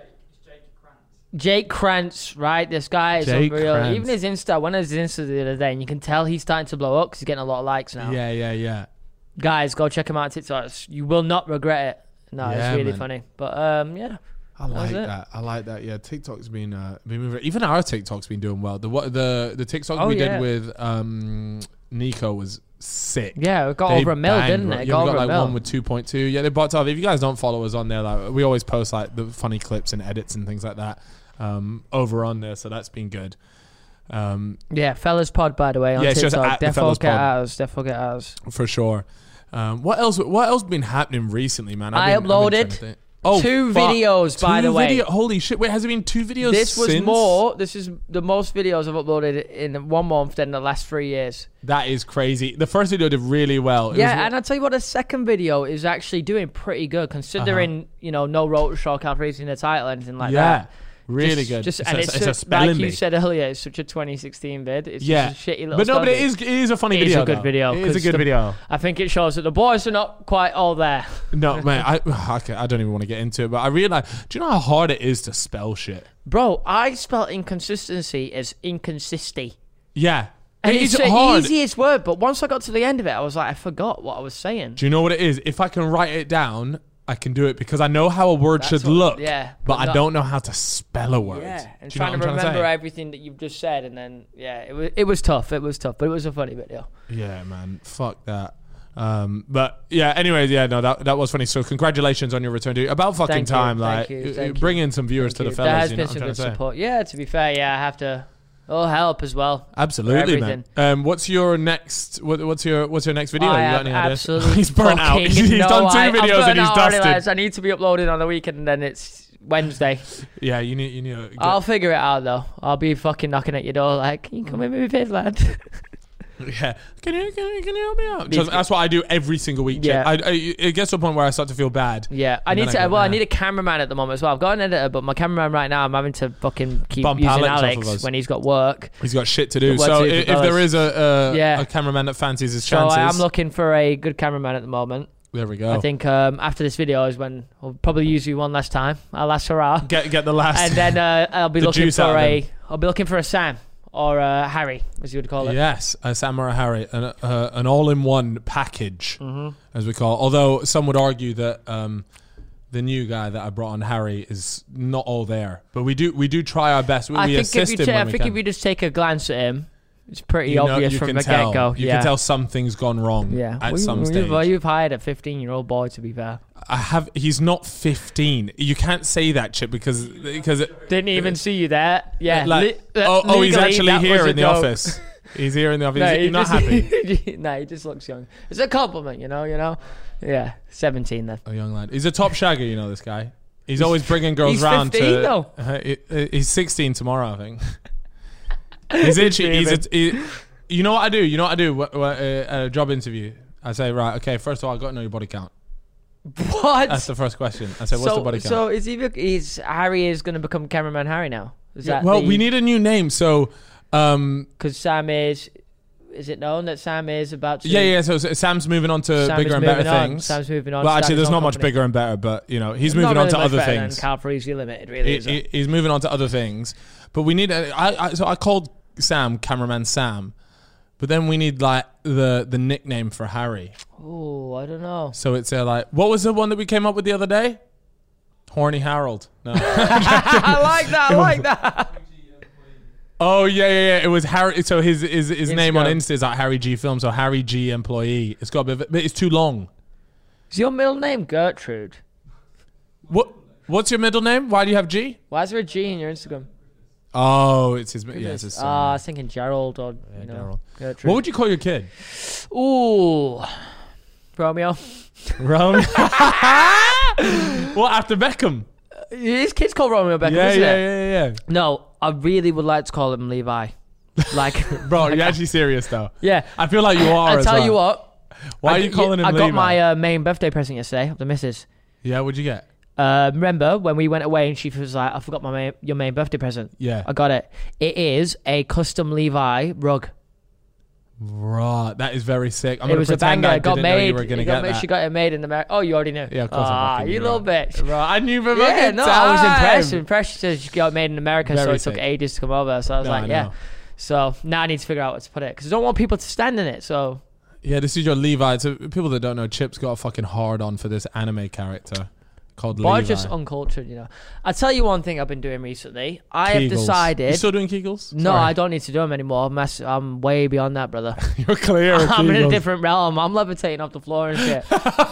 Jake Krantz, right? This guy is Jake unreal. Krantz. Even his Insta, I went on his Insta the other day, and you can tell he's starting to blow up because he's getting a lot of likes now. Yeah, yeah, yeah. Guys, go check him out on TikTok. It's- You will not regret it. No, Yeah, it's really man. funny. But um, yeah. I like was it. that. I like that. Yeah, TikTok's been uh, been moving. Even our TikTok's been doing well. The what the the TikTok Oh, we yeah. did with um Nico was sick. Yeah, it got They over a mil, banged, didn't bro. it? It Yeah, got we over got a like mil. one with two point two. Yeah, they bought off. If you guys don't follow us on there, like we always post like the funny clips and edits and things like that um, over on there. So that's been good. Um, Yeah, Fellas Pod, by the way, on Yeah, it's just TikTok. at the Defo Fellas get Pod. ours. Defo get ours. for sure. Um, what else? What else been happening recently, man? I been, I've been uploaded trying to think. Oh, two fuck. videos, by Two the way. video- Holy shit! Wait, has it been two videos? This was since? more. This is the most videos I've uploaded in one month than the last three years. That is crazy. The first video did really well. It Yeah, was- and I'll tell you what, the second video is actually doing pretty good considering, you know, no road show, can't raise in the title, anything like Uh-huh. yeah, that. really Just- good. Just, it's and a, it's, it's a just, spelling like you bee. said earlier, it's such a twenty sixteen vid. It's Yeah, just a shitty little but no, but it spelling is it is a funny It is video. a good though. video, It is a 'cause good the- video. bee. I think it shows that the boys are not quite all there. No, man, I okay, I don't even want to get into it, but I realize. Do you know how hard it is to spell shit? Bro, I spell inconsistency as inconsisty. Yeah, And it it's is the hard. easiest word, but once I got to the end of it, I was like, I forgot what I was saying. Do you know what it is? If I can write it down, I can do it because I know how a word That's should what- look. yeah, but but I not- don't know how to spell a word. Yeah, and Do you know trying what to I'm trying remember say? everything that you've just said, and then yeah, it was it was tough. It was tough, but it was a funny video. Yeah, man. Fuck that. Um, but yeah, anyways, yeah, no, that that was funny. So congratulations on your return, dude. About fucking Thank you, time, thank like you, uh, thank bring you, in some viewers Thank to you. the fellas. There has you know been what some I'm good trying to say? support. Yeah, to be fair, yeah, I have to. It'll help as well. Absolutely, man. everything. Um, what's your next? What, what's your What's your next video? I You got have any ideas? absolutely he's burnt out. fucking He's no done two I- I'm videos burnt and he's out already, dusted. lads. I need to be uploading on the weekend, and then it's Wednesday. Yeah, you need you need. To get, I'll figure it out though. I'll be fucking knocking at your door like, can you come in with me, vid, lad? yeah, can you can you, can you help me out? These- Trust me, that's what I do every single week. Yeah. Yeah, I, I, it gets to a point where I start to feel bad. Yeah, I And need then to. I go, well, I "Nah." need a cameraman at the moment as well. I've got an editor, but my cameraman right now, I'm having to fucking keep Bump using Alex off Alex of us. when he's got work. He's got shit to do. What So to do if, for if there fellas. is a a, Yeah. a cameraman that fancies his So chances, I am looking for a good cameraman at the moment. there we go. I think um, after this video is when I'll probably use you one last time. I'll last hurrah. get get the last. And then uh, I'll be The looking juice out for of a. him. I'll be looking for a Sam or a Harry, as you would call it. Yes, a Samurai Harry, an, uh, an all-in-one package, Mm-hmm. as we call it. Although some would argue that um, the new guy that I brought on, Harry, is not all there. But we do we do try our best. We, I we think assist if you him ta- when I we think can. if you just take a glance at him, it's pretty You know- obvious you from can the tell. get go. You yeah. can tell something's gone wrong. Yeah, at well, some you, stage. Well, you've hired a fifteen-year-old boy. To be fair, I have. He's not fifteen. You can't say that, Chip, because because it, didn't even see you there. Yeah. like, li- oh, oh, he's legally, actually that here was a in the joke. office. He's here in the office. No, He's he You're not just- happy. no, he just looks young. It's a compliment, you know. You know. Yeah, seventeen then. A young lad. He's a top shagger, you know, this guy. He's always bringing girls he's round fifteen to. though. Uh, he- uh, he's sixteen tomorrow, I think. he's itchy. He's a, he, you know what I do? You know what I do wh- wh- uh, at a job interview? I say, right, okay, first of all, I've got to know your body count. What? That's the first question. I say, what's so, the body count? so is he? Is Harry is going to become cameraman Harry now? Is Yeah, that well, the, we need a new name. So, um, because Sam is Is it known that Sam is about to? Yeah, yeah. So, so Sam's moving on to Sam bigger is and better moving on. things. Sam's moving on. Well, to actually, start there's his not own much company. bigger and better, but you know, he's Not moving on really to much other better than things. Cal Freezy Limited, really. He- is it? he- he's moving on to other things, but we need. A, I, I so I called Sam cameraman Sam, but then we need like the the nickname for Harry. Oh, I don't know. So it's uh, like, what was the one that we came up with the other day? Horny Harold. No. I like that. I like that. Oh yeah, yeah, yeah. It was Harry. So his his his name on Instagram. Insta is like Harry G Film. So Harry G Employee. It's got a bit, of, it- but it's too long. Is your middle name Gertrude? What What's your middle name? Why do you have G? Why is there a G in your Instagram? Oh, it's his. Yeah, it's his. Ah, I Son. was thinking Gerald or Yeah, you know, Gerald. Gertrude. What would you call your kid? Ooh, Romeo. Rome. What after Beckham? His kid's called Romeo Beckham, Yeah, isn't yeah, it? yeah, yeah, No, I really would like to call him Levi. Like, yeah. Bro, you're actually serious though. yeah. I feel like you are. I as tell well. you what. Why I are you g- calling him I Levi? got my uh, main birthday present yesterday of the missus. Yeah, what'd you get? Uh, remember when we went away and she was like, "I forgot my main, your main birthday present." Yeah. I got it. It is a custom Levi rug. Right, that is very sick. I'm It gonna was a pretend banger. I It got didn't know made. you were gonna It got get made- that. She got it made in America. Oh, you already knew. Yeah, of course I Ah, fucking you knew little that. bitch. Right, I knew for Yeah, fucking no, I was time. impressed. Impressed. She said she got it made in America, so Very it took sick. ages to come over. So I was No, like, I yeah. know. So now I need to figure out where to put it because I don't want people to stand in it. So Yeah, this is your Levi. So people that don't know, Chip's got a fucking hard on for this anime character called Boy, Levi. just uncultured, you know. I'll tell you one thing I've been doing recently. I have Kegels. decided. You still doing Kegels? no, Sorry. I don't need to do them anymore. I'm, mess- I'm way beyond that, brother. You're clear. of I'm in a Kegels. different realm. I'm levitating off the floor and shit.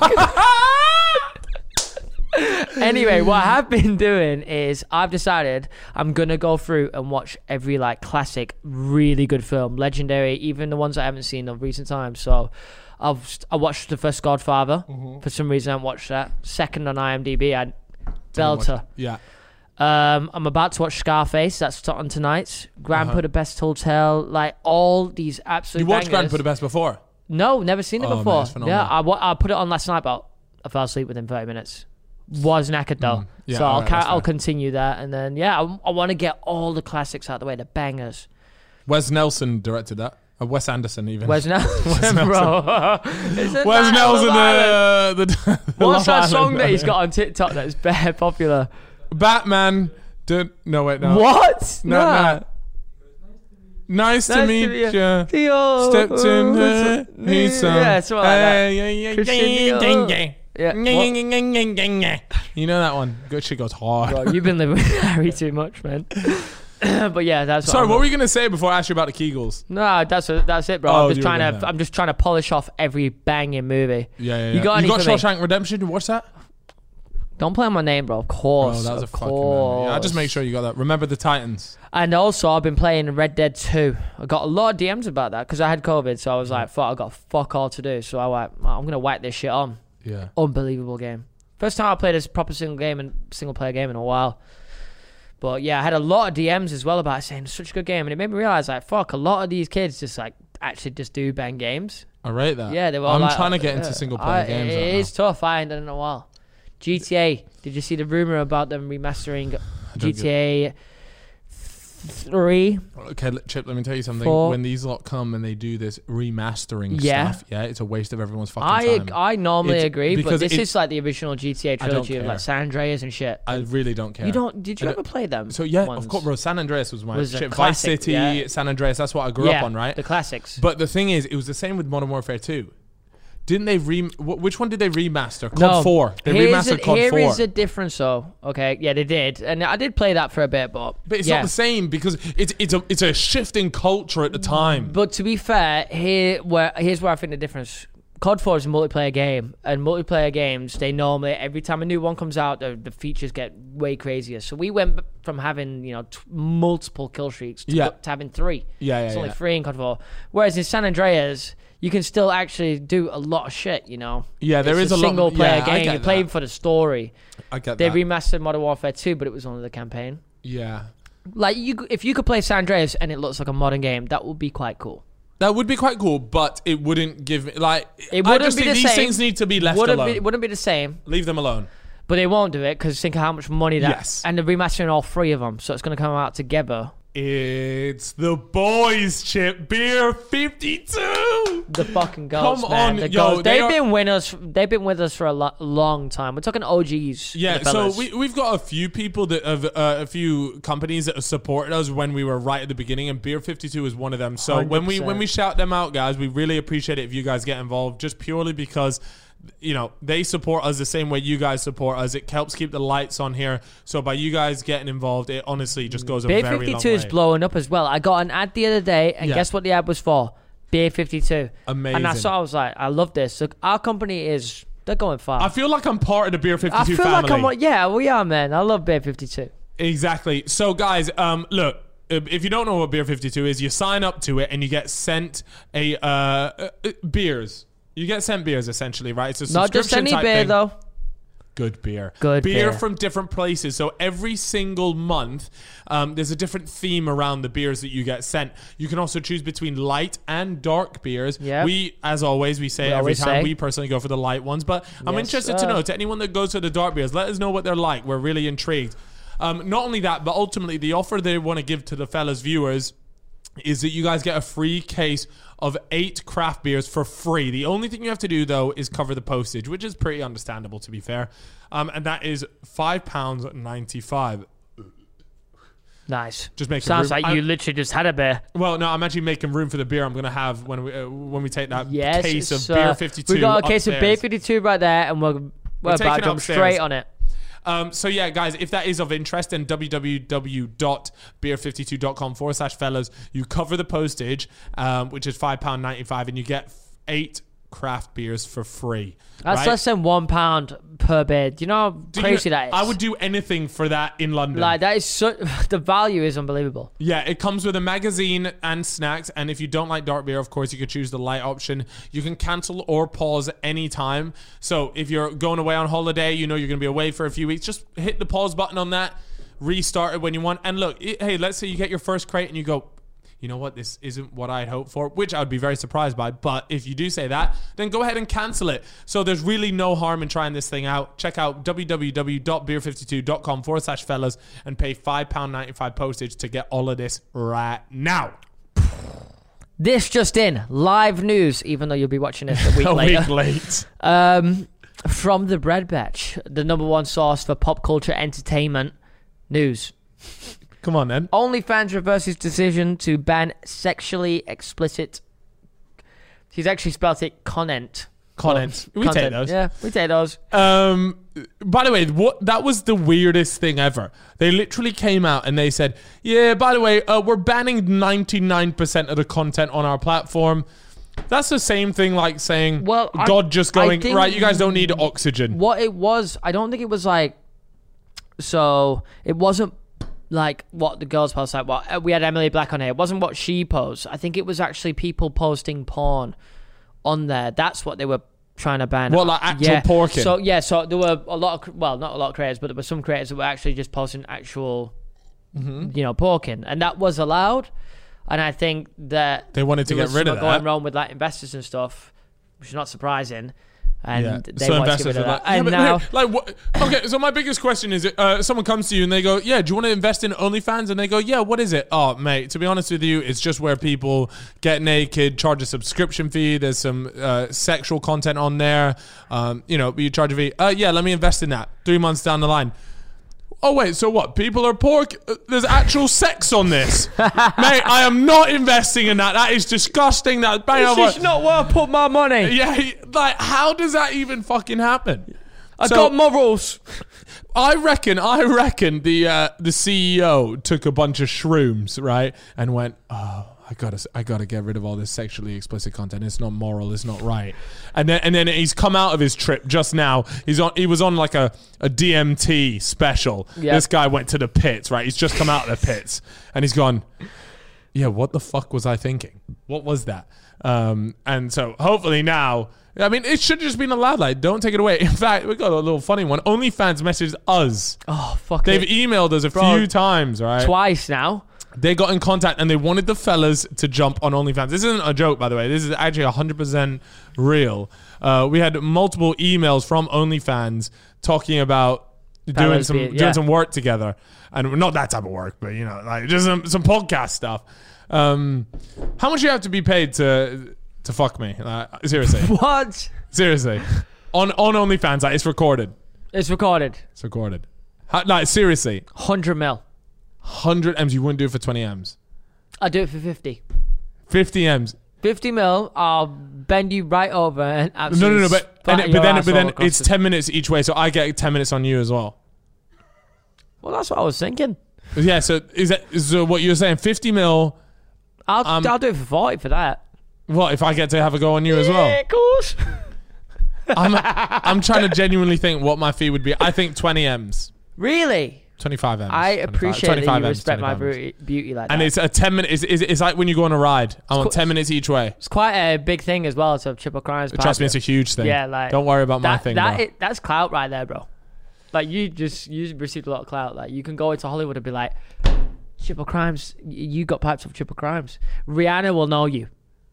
Anyway, what I have been doing is I've decided I'm gonna go through and watch every like classic, really good film, legendary, even the ones I haven't seen of recent times. So I've I watched the first Godfather. Mm-hmm. For some reason, I haven't watched that. Second on IMDb, I Didn't watch belter. it. Yeah. Um, I'm about to watch Scarface. That's on tonight. Grand Uh-huh. Budapest Hotel. Like all these absolute. You watched Grand bangers. Budapest before? No, never seen it Oh, man, before. it's phenomenal. Yeah, I, wa- I put it on last night, but I fell asleep within thirty minutes. Was knackered though, Mm. Yeah, so I'll alright, ca- that's I'll fair. continue that, and then yeah, I, I want to get all the classics out of the way, the bangers. Wes Nelson directed that. Uh, Wes Anderson even. Where's Nelson, bro? Isn't Wes that Nelson, Love Island? the, the, the What's Love that song Island. that he's got on TikTok that's bare popular? Batman. Did, no, wait, no. What? No, Nah. no. Nice, to Nice meet to meet you. Theo. Stepped in her. Yeah, He's some. something like that. Yeah, yeah, Christian yeah, Dior. yeah, Yeah. What? yeah. You know that one? Good shit goes hard. Bro, you've been living with Harry too much, man. But yeah, that's what Sorry, I'm- what were you gonna say before I asked you about the Kegels? No, that's that's it, bro. Oh, I'm just you were trying doing to that. I'm just trying to polish off every banging movie. Yeah, yeah. You yeah. got any you got for me? Shawshank Redemption? Did you watch that? Don't play on my name, bro. Of course. Oh, that was of a fucking memory. Yeah, I'll just course. make sure you got that. Remember the Titans. And also, I've been playing Red Dead two. I got a lot of D Ms about that because I had COVID, so I was like, "Fuck, I got fuck all to do." So I went, "I'm gonna whack this shit on." Yeah. Unbelievable game. First time I played a proper single game and single player game in a while. But yeah, I had a lot of D Ms as well about it saying it's such a good game, and it made me realize like, fuck, a lot of these kids just like actually just do bang games. I rate that. Yeah, they were. all I'm like, trying to get into uh, single player I- games. It right is tough. I ain't done it in a while. G T A. Did you see the rumor about them remastering G T A three? now. Okay, l- Chip. Let me tell you something. Four. When these lot come and they do this remastering Yeah. stuff, yeah, it's a waste of everyone's fucking I time. I normally It's- agree, but because this it- is like the original G T A don't trilogy of care. like San Andreas and shit. I really don't care. You don't? Did you I ever play them? So yeah, ones? of course, bro. San Andreas was my Was a shit. Vice classic, City, yeah. San Andreas. That's what I grew yeah, up on, right? the classics. But the thing is, it was the same with Modern Warfare two. Didn't they re? wh- Which one did they remaster? C O D No. four. They Here's remastered a, C O D here four. is a difference, though. Okay, yeah, they did, and I did play that for a bit, but But it's yeah. not the same because it's it's a it's a shift in culture at the time. But to be fair, here where here's where I think the difference. C O D four is a multiplayer game, and multiplayer games, they normally, every time a new one comes out, the, the features get way crazier. So we went from having, you know, t- multiple kill streaks to, Yeah. to having three. Yeah, yeah, It's only yeah. three in C O D four. Whereas in San Andreas, you can still actually do a lot of shit, you know? Yeah, there it's is a lot- single player yeah, I game. get You're playing that. for the story. I get They that. remastered Modern Warfare two, but it was only the campaign. yeah, Like, you, if you could play San Andreas and it looks like a modern game, that would be quite cool. that would be quite cool, but it wouldn't give me like. It I wouldn't just be think the these same. things need to be left wouldn't alone. Be, wouldn't be the same, Leave them alone. but they won't do it because think of how much money that. Yes. And they're remastering all three of them, so it's going to come out together. It's the boys, Chip. Beer fifty-two. The fucking goats, Come man. on, The yo, goats. they They've are- been with us. They've been with us for a lo- long time. We're talking O Gs. Yeah, the so fellas. we, we've got a few people that have, uh, a few companies that have supported us when we were right at the beginning, and Beer fifty-two is one of them. So when we when we shout them out, guys, we really appreciate it if you guys get involved, just purely because, you know, they support us the same way you guys support us. It helps keep the lights on here. So by you guys getting involved, it honestly just goes a Beer very long fifty-two way. is blowing up as well. I got an ad the other day, and Yeah. guess what the ad was for? Beer fifty-two. Amazing. And I saw, I was like, I love this. So our company is, they're going far. I feel like I'm part of the Beer fifty-two I feel family. like I'm, one- yeah, we are, man. I love Beer fifty-two. Exactly. So, guys, um, look, if you don't know what Beer fifty-two is, you sign up to it and you get sent a uh, uh, beers. You get sent beers, essentially, right? It's a Not just subscription any type beer, thing. though. Good beer. Good beer. beer. from different places. So every single month, um, there's a different theme around the beers that you get sent. You can also choose between light and dark beers. Yep. We, as always, we say We every always time, say. we personally go for the light ones. But I'm Yes, interested sir. to know, to anyone that goes for the dark beers, let us know what they're like. We're really intrigued. Um, not only that, but ultimately the offer they want to give to the fellas viewers is that you guys get a free case of eight craft beers for free. The only thing you have to do, though, is cover the postage, which is pretty understandable, to be fair. Um, and that is five pounds ninety-five. Nice. Just making Sounds room. like you I'm- literally just had a beer. Well, no, I'm actually making room for the beer I'm going to have when we uh, when we take that Yes, case of sir. Beer fifty-two. We got a case of upstairs. Beer fifty-two right there, and we're, we're, We're about taking to it jump upstairs. straight on it. Um, so yeah, guys, if that is of interest, then www.beer52.com forward slash fellows. You cover the postage, um, which is five pounds ninety-five, and you get eight craft beers for free. That's right? less than one pound per beer. Do you know how Do crazy you- that is? I would do anything for that in London. Like, that is so... The value is unbelievable. Yeah, it comes with a magazine and snacks. And if you don't like dark beer, of course, you could choose the light option. You can cancel or pause anytime. So if you're going away on holiday, you know you're going to be away for a few weeks, just hit the pause button on that, restart it when you want. And look, it, hey, let's say you get your first crate and you go, you know what, this isn't what I'd hoped for, which I would be very surprised by. But if you do say that, then go ahead and cancel it. So there's really no harm in trying this thing out. Check out www.beer52.com forward slash fellas and pay five pounds ninety-five postage to get all of this right now. This just in. Live news, even though you'll be watching this a week A later. week late. Um, from the Bread Batch, the number one source for pop culture entertainment news. Come on, then. OnlyFans reverses decision to ban sexually explicit. He's actually spelled it content. Content. We Content. take those. Yeah, we take those. Um, by the way, what that was the weirdest thing ever. They literally came out and they said, yeah, by the way, uh, we're banning ninety-nine percent of the content on our platform. That's the same thing like saying, Well, I- God just I going, think- right, you guys don't need oxygen. What it was, I don't think it was like. So it wasn't like what the girls post. Like what we had Emily Black on here. It wasn't what she posts. I think it was actually people posting porn on there. That's what they were trying to ban. What, like actual yeah. porking? So yeah, so there were a lot of, well, not a lot of creators, but there were some creators that were actually just posting actual, Mm-hmm. you know, porking, and that was allowed. And I think that They wanted to there get was rid of something going that. wrong with like investors and stuff, which is not surprising. And Yeah. they So wanted to get investors rid were of like, that. yeah, And but now, wait, like, what? Okay, so my biggest question is, uh, someone comes to you and they go, yeah, do you want to invest in OnlyFans? And they go, yeah, what is it? Oh, mate, to be honest with you, it's just where people get naked, charge a subscription fee. There's some uh, sexual content on there. Um, you know, you charge a fee. Uh, yeah, let me invest in that. Three months down the line. Oh, wait, so what? People are pork? Uh, There's actual sex on this. Mate, I am not investing in that. That is disgusting. That's bang this over. is not where I put my money. Yeah, he- like, how does that even fucking happen? I So- got morals. I reckon, I reckon the uh, the C E O took a bunch of shrooms, right, and went, oh, I gotta, I gotta get rid of all this sexually explicit content. It's not moral. It's not right. And then, and then he's come out of his trip just now. He's on. He was on like a, a D M T special. Yeah. This guy went to the pits, right? He's just come out of the pits, and he's gone, yeah, what the fuck was I thinking? What was that? Um, and so hopefully now, I mean, it should have just been allowed. Like, don't take it away. In fact, we got a little funny one. OnlyFans messaged us. Oh, fuck They've it. emailed us a Bro, few times, right? Twice now. They got in contact and they wanted the fellas to jump on OnlyFans. This isn't a joke, by the way. This is actually one hundred percent real. Uh, we had multiple emails from OnlyFans talking about doing Fellas some being- doing yeah. some work together, and not that type of work, but you know, like just some, some podcast stuff. Um, how much do you have to be paid to to fuck me? Like, seriously, What? seriously, on on OnlyFans, like it's recorded. It's recorded. It's recorded. How, like seriously, one hundred mil. one hundred M's. You wouldn't do it for twenty M's. I'll do it for fifty. fifty M's. fifty mil, I'll bend you right over and No, absolutely no, no. But splatter and, but your then, but asshole then across it's the- ten minutes each way, so I get ten minutes on you as well. Well, that's what I was thinking. Yeah. So is that is so what you're saying? Fifty mil. I'll, Um, I'll do it for forty for that. What if I get to have a go on you as well? Yeah, of course. I'm I'm trying to genuinely think what my fee would be. I think twenty M's, Really? twenty-five M's. I twenty-five appreciate that twenty-five you M's, respect my twenty-five M's. beauty, beauty like And that. it's a ten minute. It's, it's, it's like when you go on a ride. I want cool. ten minutes each way. It's quite a big thing as well to have triple crimes. Trust me, it's a huge thing. Yeah, like don't worry about my that, thing. that bro. it, that's clout right there, bro. Like you just you received a lot of clout. Like you can go into Hollywood and be like, triple crimes. y- You got pipes of triple crimes. Rihanna will know you.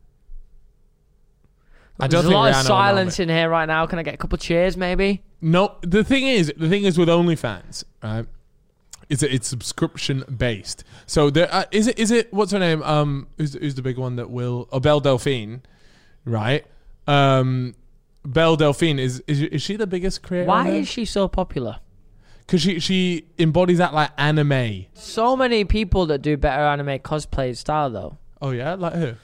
I don't There's think a lot Rihanna of will silence know in here right now. Can I get a couple cheers, maybe? No, the thing is, the thing is with OnlyFans, right? Is that it's subscription based. So there uh, is it. Is it? What's her name? Um, who's, who's the big one that will? Oh, Belle Delphine, right? Um, Belle Delphine is is is she the biggest creator? Why is she so popular? Because she she embodies that like anime. So many people that do better anime cosplay style, though. Oh yeah, like who?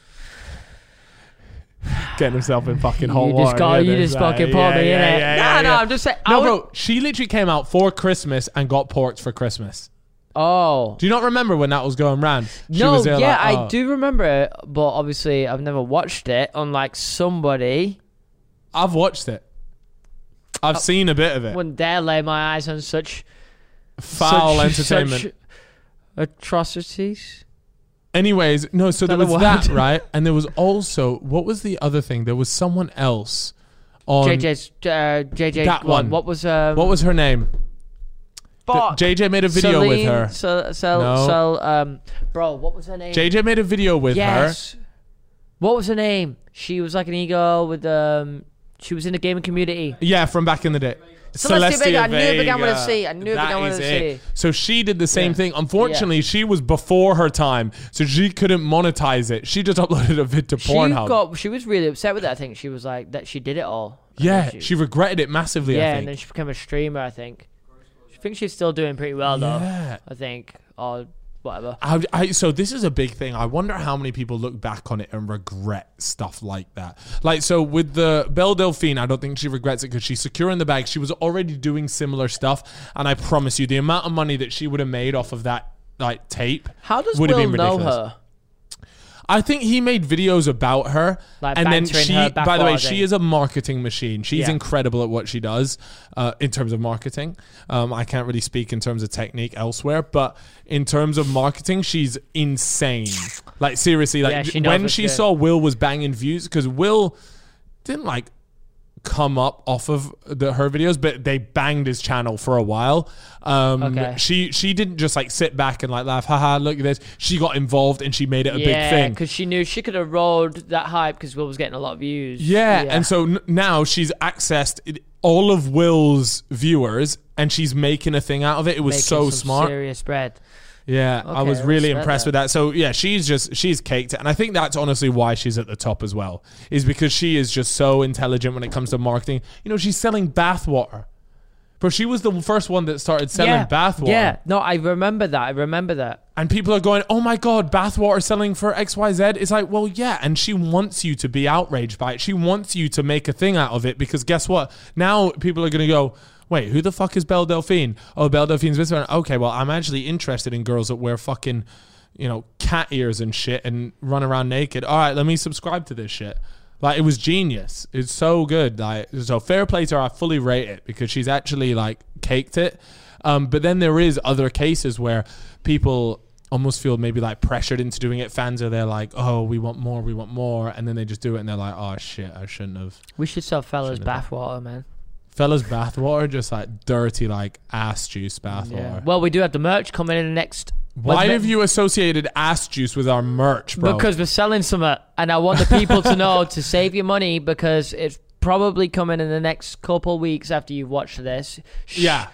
Getting himself in fucking hot You water. just got, yeah, you there's just that. fucking put Yeah, me yeah, in it. yeah, no, yeah, no, yeah. I'm just saying. I No, would- bro, she literally came out for Christmas and got porked for Christmas. Oh. Do you not remember when that was going round? She No, was there yeah, like, I oh. do remember it, but obviously I've never watched it. Unlike somebody, I've watched it. I've seen a bit of it. wouldn't dare lay my eyes on such Foul such, entertainment. such atrocities. Anyways, no, so Is there that was the that, word? right? And there was also, what was the other thing? There was someone else on... J J's uh, J J That one. one. What was um? What was her name? fuck? J J made a video with Celine, her. So, so, No. so, um, bro, what was her name? J J made a video with yes. her. What was her name? She was like an ego with um. She was in the gaming community. Yeah, from back in the day. Celestia Vega. I knew it began with a C. I knew it That began with is a it. C. So she did the same Yeah. thing. Unfortunately, she was before her time, so she couldn't monetize it. She just uploaded a vid to She Pornhub. got. She was really upset with that. I think she was like that. She did it all. And yeah, then she regretted it massively, yeah, I and think. then she became a streamer. I think. I think she's still doing pretty well though. Yeah. I think, or whatever. I, I, so this is a big thing. I wonder how many people look back on it and regret stuff like that. Like, so with the Belle Delphine, I don't think she regrets it because she's secure in the bag. She was already doing similar stuff, and I promise you, the amount of money that she would have made off of that like tape How does would have Will been know ridiculous. her? I think he made videos about her, Like and then bantering she. her By the way, backwarding. she is a marketing machine. She's Yeah. incredible at what she does uh, in terms of marketing. Um, I can't really speak in terms of technique elsewhere, but in terms of marketing, she's insane. Like seriously, like Yeah, she knows when what she she's saw Will was banging views, because Will didn't like come up off of the, her videos, but they banged his channel for a while. Um, Okay. She she didn't just like sit back and like laugh, haha, look at this. She got involved and she made it a yeah, big thing. because she knew she could have rode that hype because Will was getting a lot of views. Yeah, and so n- now she's accessed it- all of Will's viewers and she's making a thing out of it. It was Making so some smart. Serious bread. Yeah, I Okay, was I really respect impressed that. with that. So yeah, she's just she's caked it, and I think that's honestly why she's at the top as well. Is because she is just so intelligent when it comes to marketing. You know, she's selling bathwater, but she was the first one that started selling yeah, bathwater. Yeah, no, I remember that. I remember that. And people are going, oh my God, bathwater selling for X Y Z. It's like, well, yeah. And she wants you to be outraged by it. She wants you to make a thing out of it because guess what? Now people are going to go, wait, who the fuck is Belle Delphine? Oh, Belle Delphine's this one. Okay, well, I'm actually interested in girls that wear fucking, you know, cat ears and shit and run around naked. All right, let me subscribe to this shit. Like, it was genius. It's so good. Like, so fair play to her. I fully rate it because she's actually, like, caked it. Um, but then there is other cases where people almost feel maybe like pressured into doing it. Fans are there like, oh, we want more, we want more. And then they just do it and they're like, oh, shit, I shouldn't have. We should sell fellas Shouldn't have bathwater, man. Fellas bathwater, just like dirty, like ass juice bathwater. Yeah. Well, we do have the merch coming in the next. Why When's have the- you associated ass juice with our merch, bro? Because we're selling some, and I want the people to know to save your money because it's probably coming in the next couple weeks after you've watched this. Sh- yeah.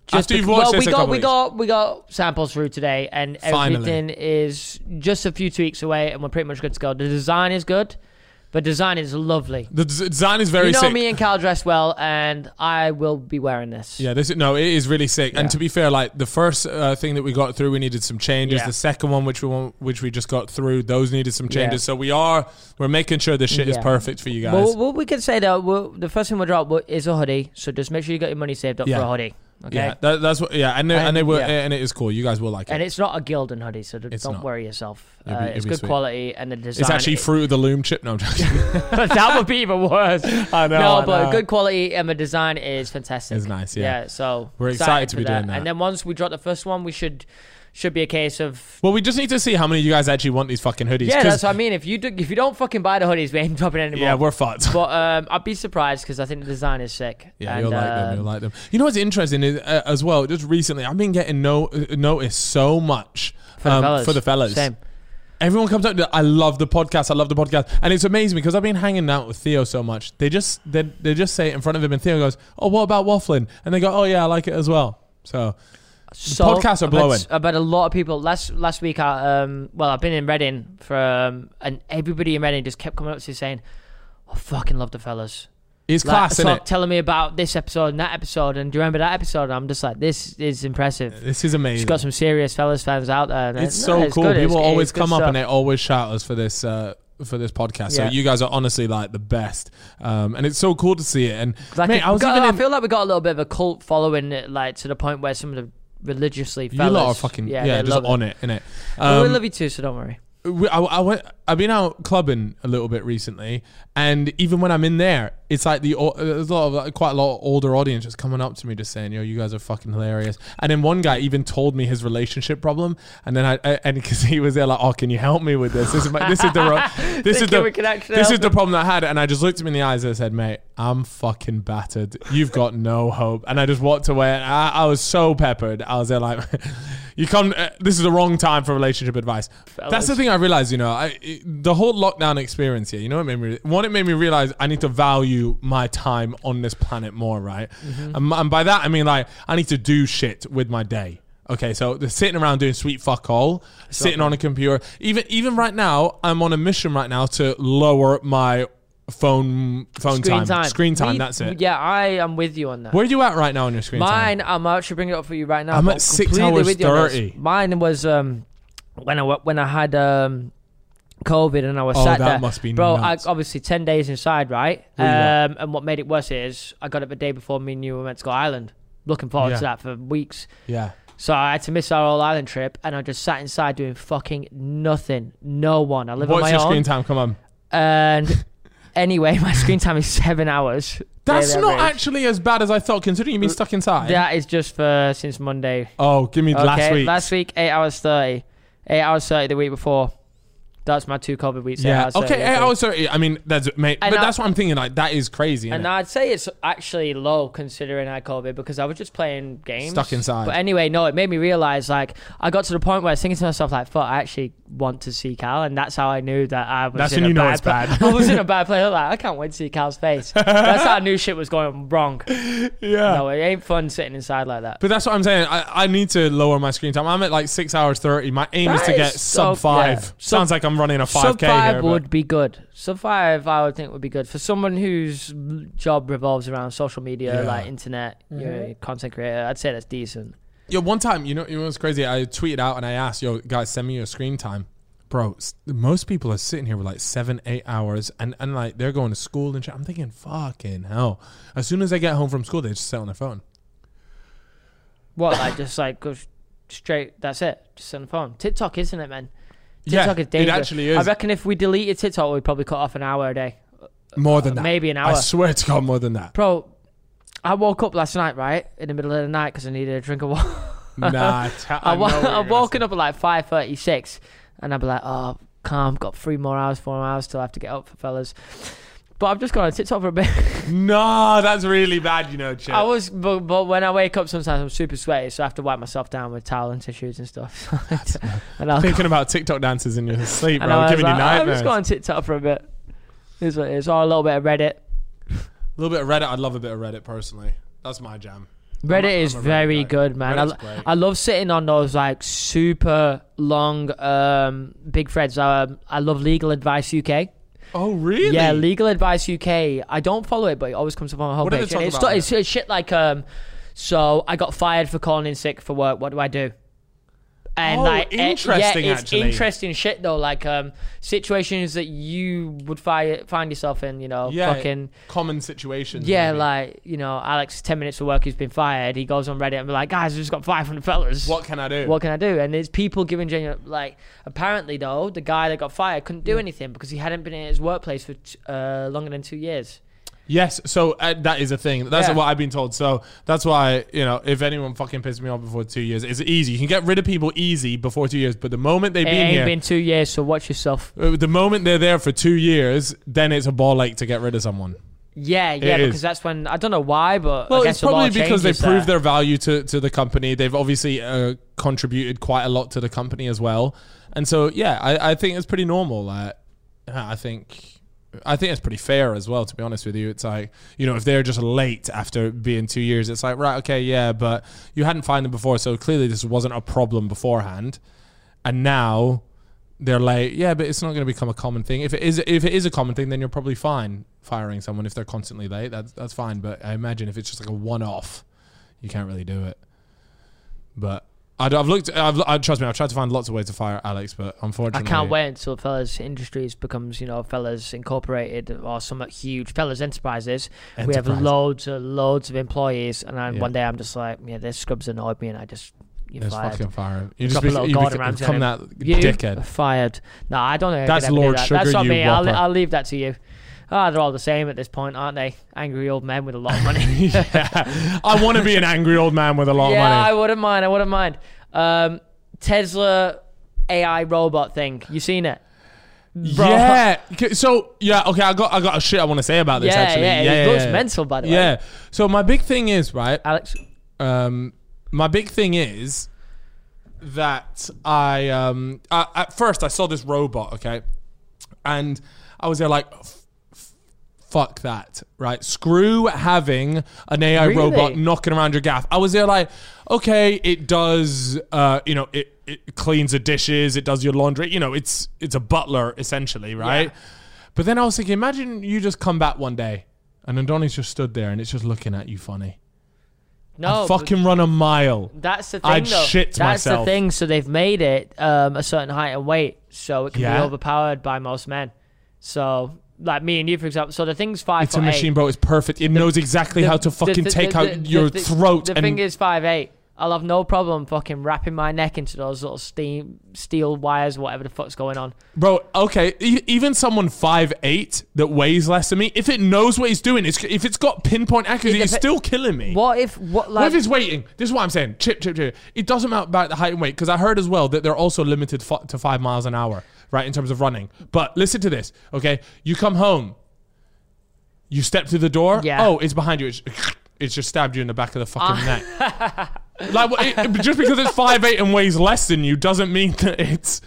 Just After you've bec- watched well, this we a got couple we weeks. got we got samples through today, and Finally. everything is just a few tweaks away, and we're pretty much good to go. The design is good, but design is lovely. The des- design is very You know sick. me and Cal dress well, and I will be wearing this. Yeah, this is, no, it is really sick. Yeah. And to be fair, like the first uh, thing that we got through, we needed some changes. Yeah. The second one, which we want, which we just got through, those needed some changes. Yeah. So we are we're making sure this shit is Yeah. perfect for you guys. Well, well, we can say that we'll, the first thing we'll drop will- is a hoodie, so just make sure you got your money saved up Yeah. for a hoodie. Okay. Yeah, that, that's what. Yeah, and and, And- and it will, yeah. and it is cool. You guys will like it. And it's not a Gildan hoodie, so d- It's don't not. worry yourself. It'll Uh, be- it'll it's be good sweet. quality, and the design. It's actually Fruit of the Loom chip. No, I'm joking. that would be even worse. I know. No, I but know. good quality, and the design is fantastic. It's nice, yeah. so We're excited to for be doing that. And then once we drop the first one, we should should be a case of. Well, we just need to see how many of you guys actually want these fucking hoodies. Yeah, 'cause- that's what I mean. If you do, if you don't fucking buy the hoodies, we ain't dropping anymore. yeah, we're fucked. But um, I'd be surprised because I think the design is sick. Yeah, and, you'll like uh, them. You'll like them. You know what's interesting is, uh, as well? Just recently, I've been getting no uh, noticed so much For the um, fellas. for the fellas. Same. Everyone comes up. I love the podcast. I love the podcast, and it's amazing because I've been hanging out with Theo so much. They just they they just say it in front of him, and Theo goes, "Oh, what about waffling?" And they go, "Oh yeah, I like it as well." So So podcasts are I've had- blowing. I've had a lot of people last last week. I, um, well, I've been in Reading for, um, and everybody in Reading just kept coming up to me saying, "I fucking love the fellas." it's Like, class, so isn't it? telling me about this episode and that episode, and do you remember that episode? I'm just like, this is impressive. This is amazing. It's got some serious fellas fans out there. and It's it- so no, cool. good. People It's- always it's good come up stuff. and they always shout us for this uh, for this podcast. So Yeah. you guys are honestly like the best, um, and it's so cool to see it. And Like, mate, I was got- even I in, feel like we got a little bit of a cult following, it, like to the point where some of the religiously you fellas, lot are fucking yeah, they just love on it, innit? Well, we Um, love you too, so don't worry. we- I, I went. I've been out clubbing a little bit recently, and even when I'm in there, it's like the o- there's a lot of like, quite a lot of older audience just coming up to me, just saying, "Yo, you guys are fucking hilarious." And then one guy even told me his relationship problem, and then I, I and because he was there like, "Oh, can you help me with this? This is my, this is the ro- this is Thinking the we can actually this help is the him. problem that I had." And I just looked him in the eyes and I said, "Mate, I'm fucking battered. You've got no hope." And I just walked away. And I, I was so peppered. I was there like, "You come. Uh, this is the wrong time for relationship advice." Fellas. That's the thing I realized. You know, I it, the whole lockdown experience here. You know, what it made me one. It made me realize I need to value my time on this planet more. Right, Mm-hmm. and, and by that I mean like I need to do shit with my day. Okay, so the sitting around doing sweet fuck all, sitting on a computer. Even even right now, I'm on a mission right now to lower my phone phone Screen time. time. Screen time. We- that's it. Yeah, I am with you on that. Where are you at right now on your screen Mine, time? I'm actually bringing it up for you right now. I'm but at six completely hours with you on this. thirty. Mine was um when I wa- when I had um COVID and I was Oh, sat that there. must be Bro, nuts. I, obviously ten days inside, right? Where you at? Um, and what made it worse is I got it the day before me and you were meant to go Ireland. Looking forward Yeah. to that for weeks. Yeah. So I had to miss our whole island trip, and I just sat inside doing fucking nothing. No one. I live What's on my your own. screen time? Come on. And anyway, my screen time is seven hours. That's daily not average. actually as bad as I thought, considering you've been stuck inside. That is just for since Monday. Oh, give me Okay, last week. Last week, eight hours thirty. Eight hours thirty the week before. That's my two COVID weeks. eight Yeah. hours thirty, Okay. I Eight think. hours thirty. I mean, that's mate. And but I- that's what I'm thinking. Like that is crazy. And innit? I'd say it's actually low considering I had COVID because I was just playing games. Stuck inside. But anyway, no, it made me realize like I got to the point where I was thinking to myself like, fuck, I actually want to see Cal, and that's how I knew that I was That's in when a you know bad it's pla- bad. I was in a bad place. I was like, I can't wait to see Cal's face. That's how I knew shit was going wrong. yeah. No, it ain't fun sitting inside like that. But that's what I'm saying. I, I need to lower my screen time. I'm at like six hours thirty. My aim is That to is get so- sub five. yeah. Sub- Sounds like I'm running a five Sub k five here. would But be good. Sub five, I would think would be good for someone whose job revolves around social media, Yeah. like internet, you're a content creator. I'd say that's decent. yo, one time, you know, you know what's crazy? I tweeted out and I asked, yo, guys, send me your screen time. Bro, s- most people are sitting here with like seven, eight hours, and, and like they're going to school and shit. I'm thinking, fucking hell. As soon as they get home from school, they just sit on their phone. What, like just like go sh- straight? That's it. Just on the phone. TikTok, isn't it, man? Yeah, TikTok is it dangerous. actually is. I reckon if we deleted TikTok, we'd probably cut off an hour a day. More than Uh, that. maybe an hour. I swear to God, more than that. Bro, I woke up last night, right, in the middle of the night because I needed a drink of water. Nah, ta- I, I, wa- know what I you're gonna woken say. up at like five thirty-six, and I'd be like, oh, calm, got three more hours, four more hours till I have to get up for fellas. But I've just gone on TikTok for a bit. No, that's really bad, you know, Chip. I was, but, but when I wake up, sometimes I'm super sweaty, so I have to wipe myself down with towel and tissues and stuff. and I'll, Thinking about TikTok dances in your sleep, and I bro, was giving like, you "Oh, I'm nightmares. just going on TikTok for a bit. Here's what it is. Or a little bit of Reddit. A little bit of Reddit. I'd love a bit of Reddit personally. That's my jam. Reddit I'm, is I'm a Reddit very guy. good, man. Reddit's I, great. I love sitting on those like super long, um, big threads. Um, I love Legal Advice U K. Oh, really? Yeah, Legal Advice U K. I don't follow it, but it always comes up on my What do they homepage. talk And It's, about it's, it's shit like, um, so I got fired for calling in sick for work. What do I do? And Oh, like, eh, interesting, yeah, it's actually. interesting shit though. Like, um, situations that you would fi- find yourself in. You know, Yeah, fucking. common situations. Yeah, maybe. like, you know, Alex, ten minutes of work, he's been fired. He goes on Reddit and be like, guys, I just got five hundred fellas. What can I do? What can I do? And there's people giving genuine, like, apparently, though, the guy that got fired couldn't do Yeah. anything because he hadn't been in his workplace for t- uh, longer than two years. Yes, so uh, that is a thing. That's Yeah. what I've been told. So that's why, you know, if anyone fucking pisses me off before two years, it's easy. You can get rid of people easy before two years, but the moment they've It been ain't here, been two years, so watch yourself. uh, the moment they're there for two years, then it's a ball ache to get rid of someone. Yeah, yeah, is. because that's when, I don't know why, but Well, I guess it's the law probably because they changes proved there. their value to, to the company. They've obviously uh, contributed quite a lot to the company as well. And so, yeah, I, I think it's pretty normal. Uh, I think... I think it's pretty fair as well, to be honest with you. It's like, you know, if they're just late after being two years, it's like, right, okay, yeah, but you hadn't found them before, so clearly this wasn't a problem beforehand. And now they're like, yeah, but it's not going to become a common thing. If it is, if it is a common thing, then you're probably fine firing someone if they're constantly late. That's that's fine. But I imagine if it's just like a one-off, you can't really do it. But I'd, I've looked. I've, I, trust me, I've tried to find lots of ways to fire Alex, but I unfortunately, can't wait until Fellas Industries becomes, you know, Fellas Incorporated or something huge. Fellas Enterprises. We have Enterprise. loads and loads of employees, and then Yeah. one day I'm just like, yeah, this scrubs annoyed me, and I just, you're Just fired. fucking fire him. You Drop just a be, little you Gordon become, Ramsay become on that You dickhead. are fired. No, I don't think I That's could ever do Lord that. Sugar, That's not you me. I'll, whopper. I'll leave that to you. Ah, they're all the same at this point, aren't they? Angry old men with a lot of money. Yeah. I want to be an angry old man with a lot yeah, of I money. wouldn't mind. I wouldn't mind. Um, Tesla A I robot thing. You seen it? Bro. Yeah. Okay, So yeah. Okay. I got. I got a shit I want to say about this. Yeah, actually. yeah, it yeah, looks yeah. mental, by the way. Yeah. So my big thing is right. Alex. Um, my big thing is that I um I, at first I saw this robot, okay, and I was there like, f- f- fuck that, right? Screw having an A I Really? robot knocking around your gaff. I was there like, okay, it does, uh, you know, it, it cleans the dishes, it does your laundry, you know, it's it's a butler essentially, right? Yeah. But then I was thinking, imagine you just come back one day and Andoni's just stood there and it's just looking at you funny. No, I'd fucking run a mile. that's the thing, I'd though. shit That's myself. the thing. So they've made it um, a certain height and weight, so it can Yeah. be overpowered by most men. So, like me and you, for example. So the thing's five It's foot a machine, eight. bro. It's perfect. It knows exactly The- how to the- fucking the- take the- out the- your the- throat. The and thing is five eight. I'll have no problem fucking wrapping my neck into those little steam steel wires, whatever the fuck's going on. bro, okay, e- even someone five eight that weighs less than me, if it knows what it's doing, it's, if it's got pinpoint accuracy, It it's depe- still killing me. What if what What like if it's waiting? This is what I'm saying. Chip, chip, chip. It doesn't matter about the height and weight because I heard as well that they're also limited f- to five miles an hour, right, in terms of running. But listen to this, okay? You come home, you step through the door. Yeah. Oh, it's behind you. It's, it's just stabbed you in the back of the fucking neck. Like what- it, it- just because it's five eight and weighs less than you doesn't mean that it's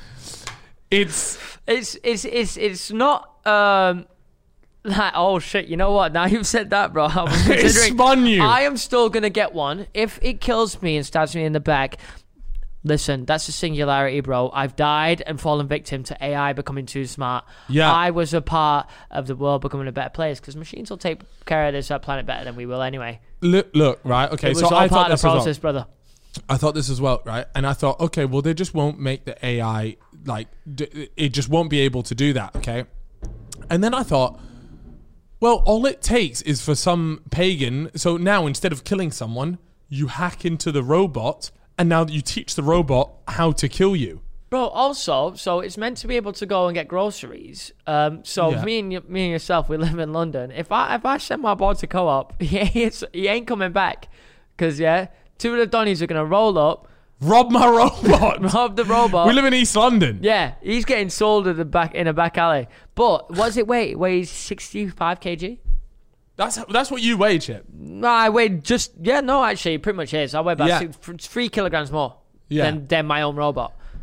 it's It's it's it's it's not um like, oh shit, you know what? Now you've said that, bro. I was it considering spun you. I am still gonna get one. If it kills me and stabs me in the back, listen, that's a singularity, bro. I've died and fallen victim to A I becoming too smart. Yeah. I was a part of the world becoming a better place because machines will take care of this uh, planet better than we will anyway. look, look, right? Okay, It was so all I thought part of this the as well. process, brother. I thought this as well, right? And I thought, okay, well, they just won't make the A I like d- it just won't be able to do that, okay? And then I thought, well, all it takes is for some pagan. So now instead of killing someone, you hack into the robot, and now you teach the robot how to kill you. Bro, also, so it's meant to be able to go and get groceries. Um, so Yeah. me and y- me and yourself, we live in London. If I if I send my boy to co-op, he ain't, he ain't coming back, cause yeah, two of the Donnies are gonna roll up, Rob my robot. rob the robot. We live in East London. Yeah, he's getting sold at the back in a back alley. But what's it weight? It weighs sixty-five kilograms. That's that's what you weigh, Chip. No, I weigh just yeah. No, actually, it pretty much is. I weigh about Yeah. six, three kilograms more Yeah. than than my own robot.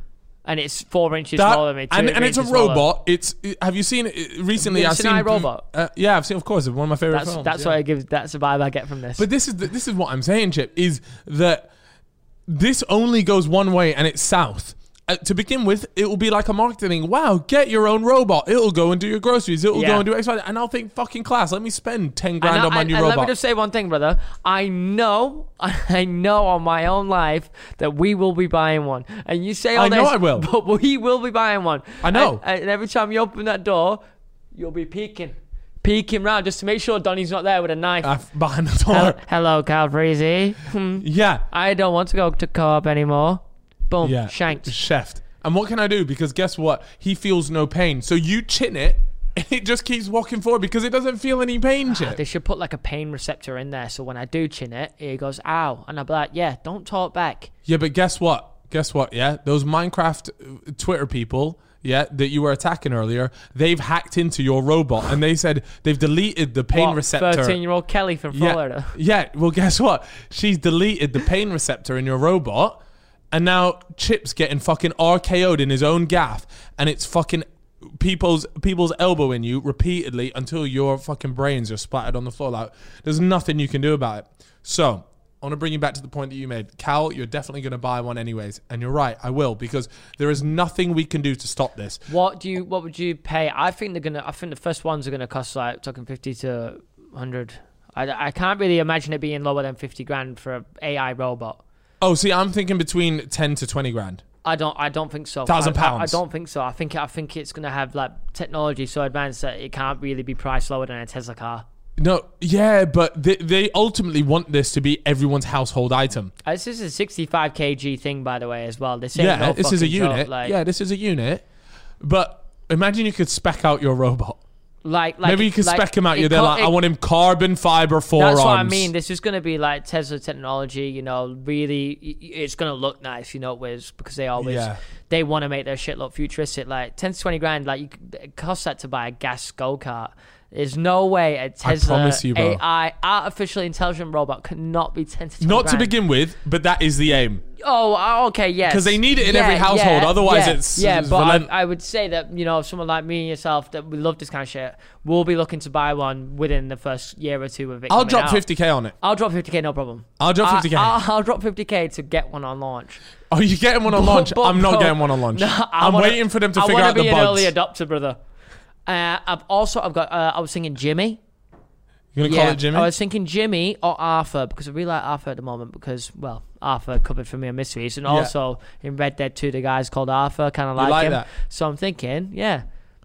and it's four inches That- smaller than me. Two and, and it's a inches smaller. robot. It's it- have you seen it recently? Have you I've seen seen iRobot? Uh, yeah, I've seen. Of course, it's one of my favorite That's films. that's yeah. what I give. That's the vibe I get from this. But this is the, this is what I'm saying, Chip. Is that this only goes one way, and it's south. Uh, to begin with, it will be like a marketing. Wow, get your own robot. It'll go and do your groceries. It'll Yeah. go and do X, Y, and I'll think fucking class. Let me spend ten grand And, on my and, new and robot. let me just say one thing, brother. I know, I know on my own life that we will be buying one. And you say all I know this, I will. but we will be buying one. I know. And, and every time you open that door, you'll be peeking, peeking round just to make sure Donnie's not there with a knife. Uh, behind the door. Hel- Hello, Calfreezy. Hmm. Yeah, I don't want to go to co-op anymore. Boom, yeah. shanked. Chefed. And what can I do? Because guess what? He feels no pain. So you chin it, and it just keeps walking forward because it doesn't feel any pain, Chip. They should put like a pain receptor in there, so when I do chin it, it goes ow, and I'll be like, yeah, don't talk back. Yeah, but guess what? Guess what? Yeah, those Minecraft uh, Twitter people, yeah, that you were attacking earlier, they've hacked into your robot, and they said they've deleted the pain What, receptor. thirteen-year-old Kelly from Yeah, Florida. yeah. Well, guess what? She's deleted the pain receptor in your robot, and now Chip's getting fucking R K O'd in his own gaff, and it's fucking people's people's elbowing you repeatedly until your fucking brains are splattered on the floor. Like, there's nothing you can do about it. So I want to bring you back to the point that you made. Cal, you're definitely going to buy one anyways. And you're right, I will, because there is nothing we can do to stop this. What do you? What would you pay? I think they're gonna. I think the first ones are gonna cost like talking fifty to hundred. I, I can't really imagine it being lower than fifty grand for a AI robot. Oh, see, I'm thinking between ten to twenty grand. I don't. I don't think so. Thousand I- I- pounds. I don't think so. I think. I think it's gonna have like technology so advanced that it can't really be priced lower than a Tesla car. No, yeah, but they, they ultimately want this to be everyone's household item. Uh, This is a sixty-five kilogram thing, by the way, as well. This ain't Yeah, no this is a fucking joke, unit. like, yeah, this is a unit. But imagine you could spec out your robot. like, like Maybe you could like, spec him out. it You're there co- like, I it- want him carbon fiber forearms. That's what I mean. This is going to be like Tesla technology, you know, really, y- y- it's going to look nice, you know, Wiz, because they always, Yeah. they want to make their shit look futuristic. Like ten to twenty grand, like, you, could- it costs that to buy a gas go-kart. There's no way a Tesla promise you, bro. A I, artificially intelligent robot cannot be ten to twenty Not to grand. begin with, but that is the aim. Oh, uh, okay, yes. 'Cause they need it in Yeah, every household, yeah, otherwise yeah, it's- Yeah, it's but relent- I, I would say that, you know, someone like me and yourself that we love this kind of shit, we'll be looking to buy one within the first year or two of it I'll coming drop out. fifty K on it. I'll drop fifty K, no problem. I'll drop fifty K. I, I'll, I'll drop fifty K to get one on launch. Oh, you getting one on But- launch? but, I'm not bro, getting one on launch. No, I I'm wanna- waiting for them to I figure wanna out the be bugs. an early adopter, brother. Uh, I've also, I've got, uh, I was thinking Jimmy. You're gonna call it Jimmy? I was thinking Jimmy or Arthur, because I really like Arthur at the moment because, well, Arthur covered for me on Mysteries, and Yeah. also in Red Dead two, the guy's called Arthur, kind of You like, like him. that? So I'm thinking, yeah,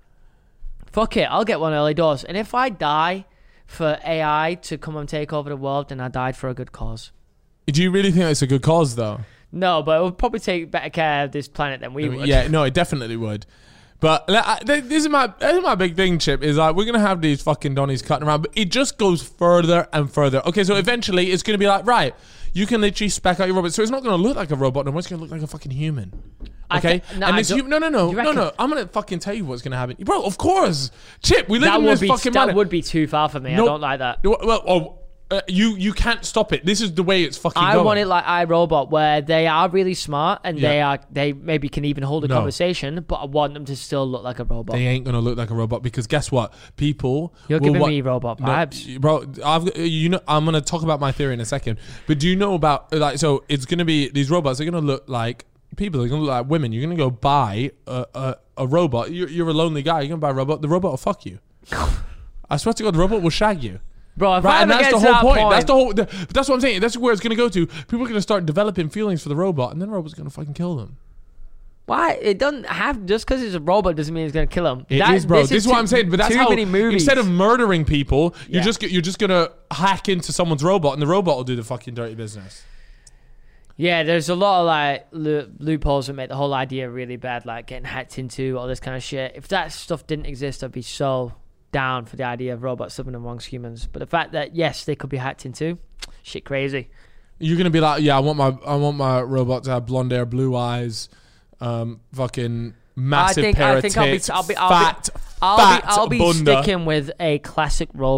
fuck it, I'll get one early doors. And if I die for A I to come and take over the world, then I died for a good cause. Do you really think it's a good cause, though? No, but it would probably take better care of this planet than we would. Yeah, no, it definitely would. But like, I- th- this is my this is my big thing, Chip. Is like we're gonna have these fucking Donnies cutting around, but it just goes further and further. Okay, so eventually it's gonna be like, right, you can literally spec out your robot, so it's not gonna look like a robot no more. It's gonna look like a fucking human. I Okay, thi- no, and I it's don't- you. No, no, no, you no, reckon? no. I'm gonna fucking tell you what's gonna happen, bro. Of course, Chip. We live That in would this be fucking that planet. would be too far for me. No. I don't like that. Well, well, oh, uh, you you can't stop it. This is the way it's fucking I going. want it like iRobot, where they are really smart and they Yeah. are they maybe can even hold a No. conversation, but I want them to still look like a robot. They ain't gonna look like a robot because guess what? People. You're will giving wa- me robot No, vibes. bro. I've got- you know I'm gonna talk about my theory in a second, but do you know about like so it's gonna be these robots are gonna look like people. They're gonna look like women. You're gonna go buy a a, a robot. You're, you're a lonely guy. You're gonna buy a robot. The robot will fuck you. I swear to God, the robot will shag you. Bro, if Right, I and ever that's get the to whole that point. point, That's the whole. The, that's what I'm saying. That's where it's gonna go to. People are gonna start developing feelings for the robot, and then the robot's gonna fucking kill them. why it doesn't have just because it's a robot doesn't mean it's gonna kill him. It That- is, bro. This, is too- what I'm saying. But that's too how many movies. instead of murdering people, you Yeah. just get, you're just gonna hack into someone's robot, and the robot will do the fucking dirty business. Yeah, there's a lot of like lo- loopholes that make the whole idea really bad, like getting hacked into all this kind of shit. If that stuff didn't exist, I'd be so down for the idea of robots living amongst humans. But the fact that yes, they could be hacked into, shit, crazy. You're gonna be like, yeah, I want my I want my robot to have blonde hair, blue eyes, um, fucking massive I think pair I of think I'll be tits, I'll be I'll fat, be I'll fat be, I'll be bunda. sticking with a classic robot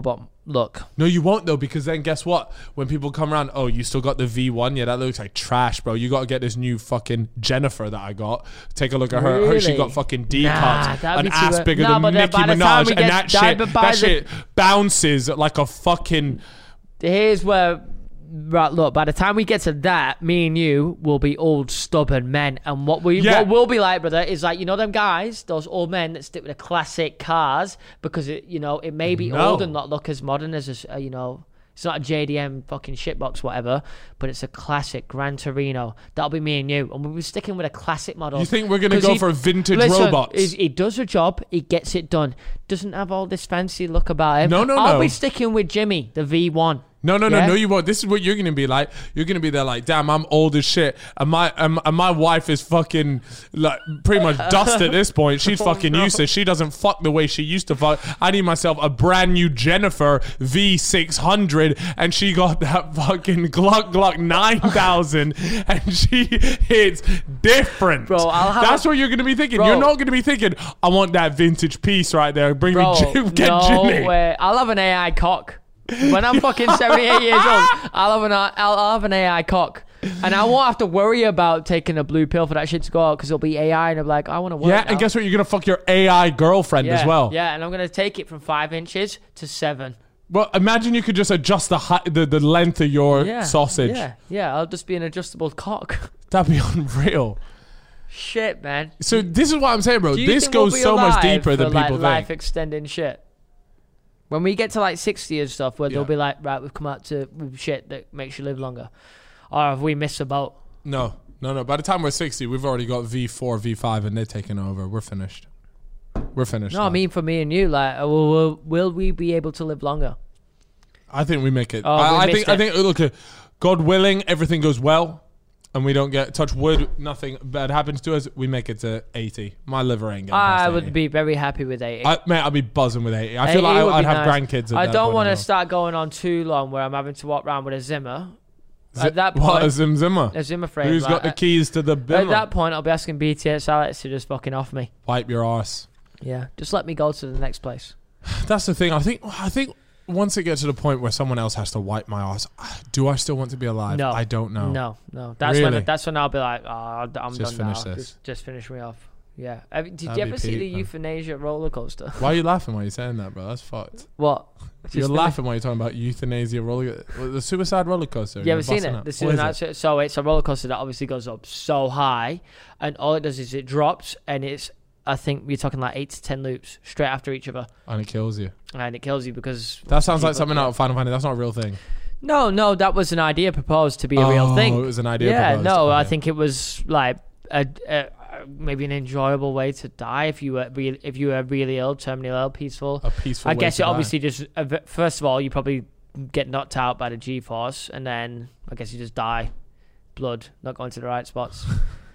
look. No, you won't though, because then guess what? When people come around, oh, you still got the V one? Yeah, that looks like trash, bro. You got to get this new fucking Jennifer that I got. Take a look at her. Really? her she got fucking D Nah, cups, that'd an be too ass bad. bigger No, than but then Nicki by the time Minaj, we and get that died shit, by that the- shit bounces like a fucking. Here's where, right, look, by the time we get to that, me and you will be old, stubborn men. And what we Yeah. what we'll be like, brother, is like, you know them guys, those old men that stick with the classic cars because, it, you know, it may be No. old and not look as modern as, a, s- uh, you know, it's not a J D M fucking shitbox, whatever, but it's a classic Gran Torino. That'll be me and you. And we'll be sticking with a classic model. You think we're going to 'Cause go he- for vintage Listen, robots? He, he does a job, he gets it done. Doesn't have all this fancy look about him. No, no, I'll no. be sticking with Jimmy, the V one. No, no, Yeah? no, no, you won't. This is what you're going to be like. You're going to be there like, damn, I'm old as shit. And my and, and my wife is fucking, like, pretty much dust at this point. She's Oh, fucking no. useless. She doesn't fuck the way she used to fuck. I need myself a brand new Jennifer V six hundred. And she got that fucking Gluck Gluck nine thousand. And she hits different. Bro, I'll have That's a- what you're going to be thinking. Bro. You're not going to be thinking, I want that vintage piece right there. Bring Bro, me Jim, get no Jimmy. way. I'll have an A I cock. When I'm fucking seventy-eight years old, I'll have an I'll, I'll have an A I cock, and I won't have to worry about taking a blue pill for that shit to go out because it'll be A I, and I'm like, I want to work. Yeah, now. and guess what? You're going to fuck your A I girlfriend yeah, as well. Yeah, and I'm gonna take it from five inches to seven. Well, imagine you could just adjust the height, the, the length of your Yeah, sausage. Yeah, yeah. I'll just be an adjustable cock. That'd be unreal. Shit, man. So this is what I'm saying, bro. Do you This think we'll goes be so much alive deeper than for, like, people life think. extending shit. When we get to like sixty and stuff, where Yeah. they'll be like, right, we've come out to with shit that makes you live longer, or have we missed a boat? No, no, no. By the time we're sixty, we've already got V four, V five, and they're taking over. We're finished. We're finished. No, I now. mean for me and you, like, uh, will, will, will we be able to live longer? I think we make it. Oh, I, we I think. missed I it. think. Look, uh, God willing, everything goes well, and we don't get touch wood. Nothing bad happens to us. We make it to eighty. My liver ain't getting past I eighty. would be very happy with eighty. I, mate, I'd be buzzing with eighty. I feel like eighty I, would I'd be have nice. grandkids. At I that don't point want to as well. start going on too long where I'm having to walk around with a Zimmer. Zi- At that what, point, a Zim Zimmer? a Zimmer frame. Who's like, got the at- keys to the At bimmer? that point, I'll be asking B T S Alex to just fucking off me. Wipe your arse. Yeah, just let me go to the next place. That's the thing. I think. I think once it gets to the point where someone else has to wipe my arse, do I still want to be alive? No, I don't know. No, no. That's Really? when. That's when I'll be like, oh, I'm Just done finish now. this. Just, just finish me off. Yeah. Have, did That'd you be ever see peak, the man. euthanasia roller coaster? Why are you laughing while you're saying that, bro? That's fucked. What? You're Just the- laughing while you're talking about euthanasia roller, the suicide roller coaster. You ever You're seen busting it? up. This What is is an it? actu- so it's a roller coaster that obviously goes up so high, and all it does is it drops, and it's I think we're talking like eight to ten loops straight after each other, And it kills you. and it kills you because That sounds like people- something out of Final Fantasy. That's not a real thing. No, no, that was an idea proposed to be a real Oh, thing. it was an idea Yeah, proposed. no, I Okay. think it was like a, a, a maybe an enjoyable way to die if you were real, if you were really ill, terminally ill, peaceful. a peaceful. I way guess to it die. obviously just uh, v- first of all you probably get knocked out by the G-force, and then I guess you just die, blood not going to the right spots.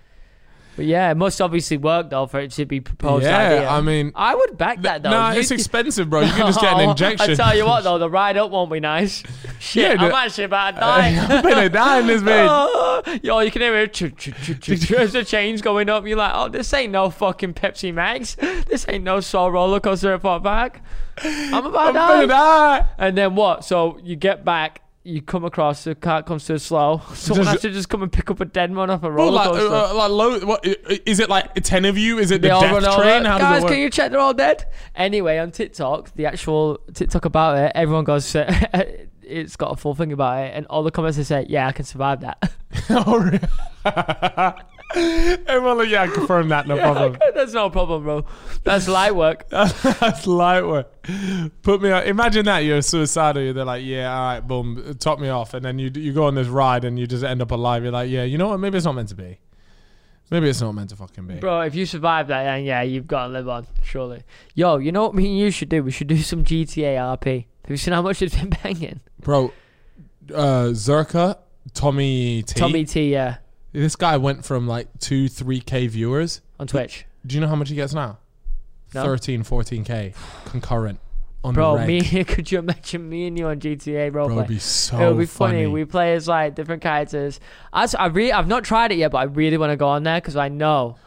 But yeah, it must obviously work though for it to be proposed. Yeah, idea. I mean, I would back that though. nah, You- it's expensive, bro. You can just get an Oh, injection. I tell you what though, the ride up won't be nice. Shit, Yeah, I'm the- actually about to die. I'm gonna die in this bitch. Oh, yo, you can hear it. ch- ch- ch- ch- ch- As the chains going up, you're like, oh, this ain't no fucking Pepsi Max. This ain't no Soul roller coaster at Fort Park. I'm about I'm to gonna die. die. And then what? So you get back, you come across, the car comes too slow. Someone Does has to just come and pick up a dead man off a Bro, roller like, coaster. uh, like low, what, i- is it like ten of you? Is it the They all death run over. train? How Guys, does it work? can you check they're all dead? Anyway, on TikTok, the actual TikTok about it, everyone goes, it's got a full thing about it, and all the comments they say, yeah, I can survive that. Oh, really? Everyone like, yeah, I confirm that, no problem. That's no problem, bro. That's light work. That's light work. Put me on. Imagine that you're suicidal. They're like, yeah, all right, boom, top me off, and then you you go on this ride and you just end up alive. You're like, yeah, you know what? Maybe it's not meant to be. Maybe it's not meant to fucking be. Bro, if you survive that, then yeah, you've got to live on, surely. Yo, you know what me and you should do? We should do some G T A R P. Have you seen how much it's been banging? Bro, uh, Zerka, Tommy T. Tommy T, yeah, This guy went from like two, three K viewers. on Twitch. Do you know how much he gets now? No. thirteen, fourteen K concurrent on Bro, the reg. me, could you imagine me and you on G T A, bro? Bro, it'd be so It would be funny. funny. We play as like different characters. As I really, I've not tried it yet, but I really want to go on there because I know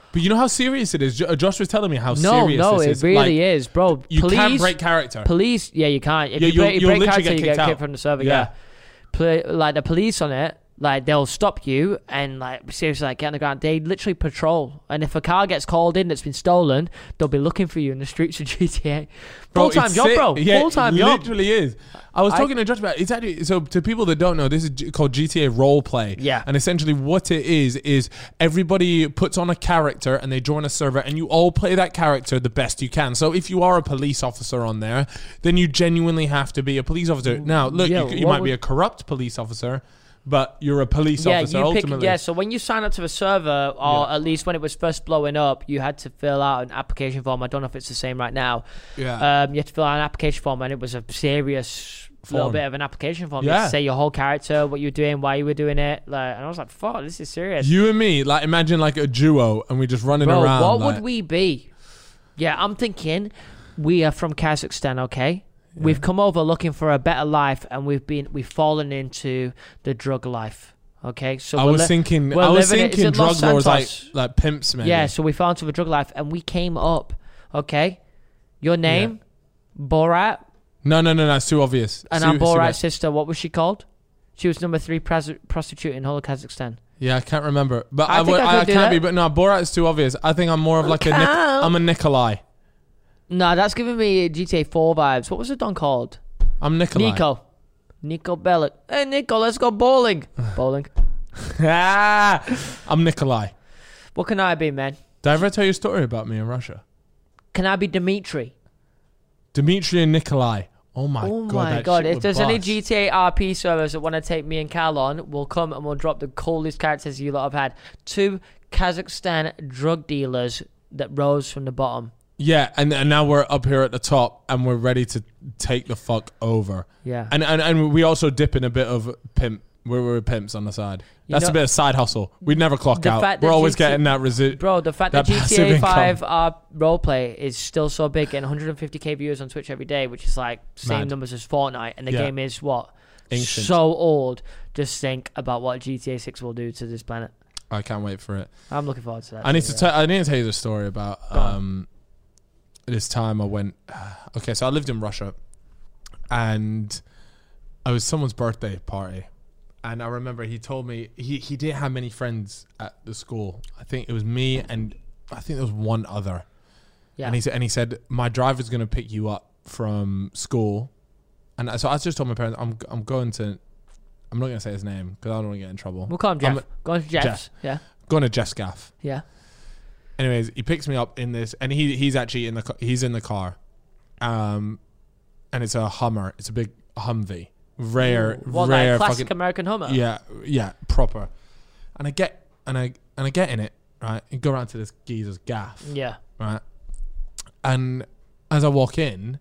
But you know how serious it is. Jo- Josh was telling me how No, serious no, this it is. really Like, is, bro. You police, can't break character. Police, yeah, you can't. If Yeah, you you'll- break, you you'll break literally character, get you get kicked kicked out. from the server. Yeah. Yeah. Poli- like the police on it, like they'll stop you and like seriously like get on the ground. They literally patrol, and if a car gets called in that's been stolen, they'll be looking for you in the streets of G T A. Bro, Full time it's job, sick. bro. Yeah, Full time it job. literally is. I was I- talking to Josh about it. It's actually, so to people that don't know, this is G- called G T A role play. Yeah. And essentially what it is is everybody puts on a character and they join a server and you all play that character the best you can. So if you are a police officer on there, then you genuinely have to be a police officer. Now, look, Yeah, you, you what might be would- a corrupt police officer, but you're a police Yeah, officer you pick. ultimately. Yeah, so when you sign up to a server, or Yeah. at least when it was first blowing up, you had to fill out an application form. I don't know if it's the same right now. Yeah. Um, you had to fill out an application form, and it was a serious little Form. bit of an application form. You had Yeah. to say your whole character, what you were doing, why you were doing it. Like, and I was like, "Fuck, this is serious." You and me, like imagine like a duo and we just running Bro, around. what like, would we be? Yeah, I'm thinking we are from Kazakhstan, okay? We've come over looking for a better life, and we've been we've fallen into the drug life. Okay, so I we're was li- thinking, we're I was living it- is thinking it Los drug lords like Santos? like pimps, maybe. Yeah, so we fell into the drug life, and we came up. Okay, your name, Borat, No, no, no, no. It's too obvious. and Too- our too Borat's bad. sister. What was she called? She was number three pres- prostitute in whole of Kazakhstan. Yeah, I can't remember, but I I, think would, I I, could do can't that. be. But no, Borat's too obvious. I think I'm more of like a. Nic- can't. I'm a Nikolai. No, that's giving me G T A four vibes. What was the don called? I'm Nikolai. Nico. Nico Bellic. Hey, Nico, let's go bowling. Bowling. Ah, I'm Nikolai. What can I be, man? Did I ever tell you a story about me in Russia? Can I be Dimitri? Dimitri and Nikolai. Oh my Oh god! my that god. shit If would there's any bust. G T A R P servers that want to take me and Cal on, we'll come and we'll drop the coolest characters you lot have had. Two Kazakhstan drug dealers that rose from the bottom. Yeah, and, and now we're up here at the top and we're ready to take the fuck over. Yeah. And and, and we also dip in a bit of pimp. We're, we're pimps on the side. You That's know- a bit of side hustle. We'd never clock The out. fact We're that always G T A getting that resi- Bro, the fact that, that G T passive A income. five uh, roleplay is still so big, getting one hundred fifty k viewers on Twitch every day, which is like same Mad. numbers as Fortnite, and the Yeah. game is what? Ancient. So old. Just think about what G T A six will do to this planet. I can't wait for it. I'm looking forward to that. I need too, to yeah. tell. I need to tell you the story about Go on. um, this time I went. Okay, so I lived in Russia, and I was someone's birthday party, and I remember he told me he he didn't have many friends at the school. I think it was me and I think there was one other. Yeah. And he said and he said my driver's gonna pick you up from school, and so I just told my parents I'm I'm going to. I'm not gonna say his name because I don't want to get in trouble. We'll call him Jeff. I'm Go on to Jeff's. Jeff. Yeah. going to Jeff's gaff. Yeah. Anyways, he picks me up in this, and he he's actually in the ca- he's in the car, um, and it's a Hummer. It's a big Humvee, rare, Well, rare, like classic fucking American Hummer. yeah, yeah, proper. And I get and I and I get in it, right, and go around to this geezer's gaff, Yeah. right, and as I walk in,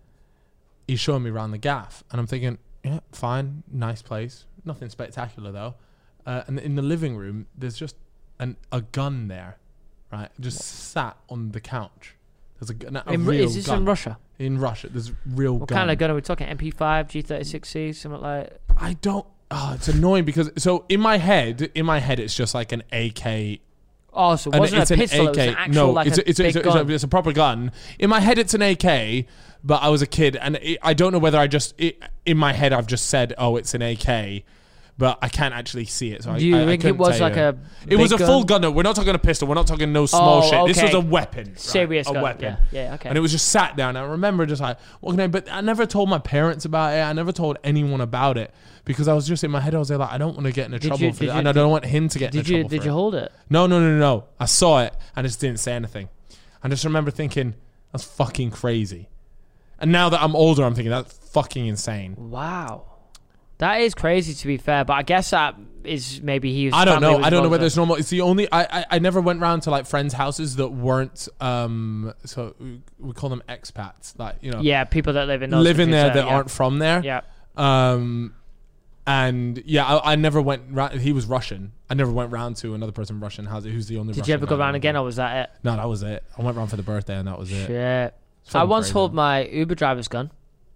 he's showing me around the gaff, and I'm thinking, yeah, fine, nice place, nothing spectacular though. Uh, and in the living room, there's just an a gun there, right, just sat on the couch. There's a, gun- a In, real is this gun in Russia? in Russia. There's real What gun. kind of gun are we talking? M P five, G thirty-six C, something like. I don't. Oh, it's annoying because so in my head, in my head, it's just like an A K. Oh, so it And wasn't it's a an pistol. It was A K. an actual No, like it's a, a, it's, a, big it's, a, it's, gun. a, it's a proper gun. In my head, it's an A K, but I was a kid, and it, I don't know whether I just it, in my head I've just said, "Oh, it's an A K," but I can't actually see it. So Do you I, I, think I it was tell like you. a? It was a big full gun? gun. No, we're not talking a pistol. We're not talking no small Oh, shit. This was okay. a weapon. right? Serious a gun. weapon. Yeah, yeah, okay. And it was just sat down. I remember just like walking in, but I never told my parents about it. I never told anyone about it because I was just in my head. I was like, I don't want to get into Did trouble you- for did this, you- and I don't want him to get did into you trouble. did for you it. hold it? No, no, no, no. I saw it and I just didn't say anything. I just remember thinking that's fucking crazy. And now that I'm older, I'm thinking that's fucking insane. Wow, that is crazy to be fair. But I guess that is maybe he. Was I don't family know. was I don't know involved whether in- it's normal. It's the only. I, I I never went round to like friends' houses that weren't. Um. So we, we call them expats. Like you know. Yeah, people that live in those Live in countries, there uh, that yeah. aren't from there. Yeah. Um. And yeah, I, I never went. Ra- he was Russian. I never went round to another person Russian house. Who's the only? Did Russian you ever go guy round I again, know. or was that it? No, that was it. I went round for the birthday, and that was it. Shit. It's I fucking once crazy. hold my Uber driver's gun.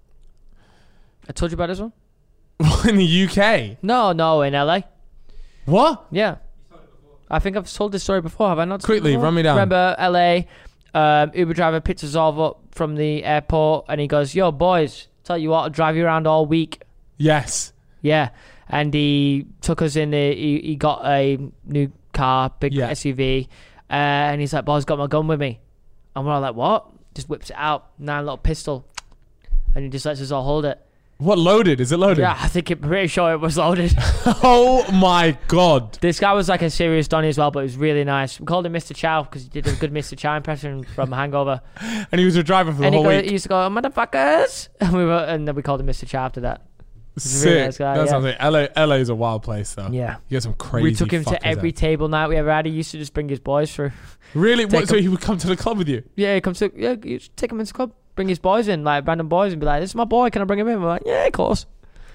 I told you about this one. in the U K. No, no, in L A. What? Yeah. I think I've told this story before. Have I not? Quickly, before? run me down. Remember L A? Um, Uber driver picks us all up from the airport, and he goes, "Yo, boys, tell you what, I'll drive you around all week." Yes. Yeah, and he took us in. The, he he got a new car, big Yeah. S U V, uh, and he's like, "Boys, got my gun with me," and we're all like, "What?" Just whips it out, nine little pistol, and he just lets us all hold it. What, loaded? Is it loaded? Yeah, I think it, pretty sure it was loaded. Oh my God. This guy was like a serious Donny as well, but it was really nice. We called him Mister Chow because he did a good Mister Chow impression from Hangover. And he was a driver for the And he, whole go, week. he used to go, "Motherfuckers," and we were, and then we called him Mister Chow after that. He's a Sick. really nice guy, that yeah. sounds like L A. L A is a wild place, though. Yeah. You get some crazy. We took him fuckers to every there. table night we ever had. He used to just bring his boys through. Really? What? Take So him- he would come to the club with you? Yeah, he comes to yeah, you just take him into the club, bring his boys in, like random boys, and be like, "This is my boy. Can I bring him in?" We're like, "Yeah, of course."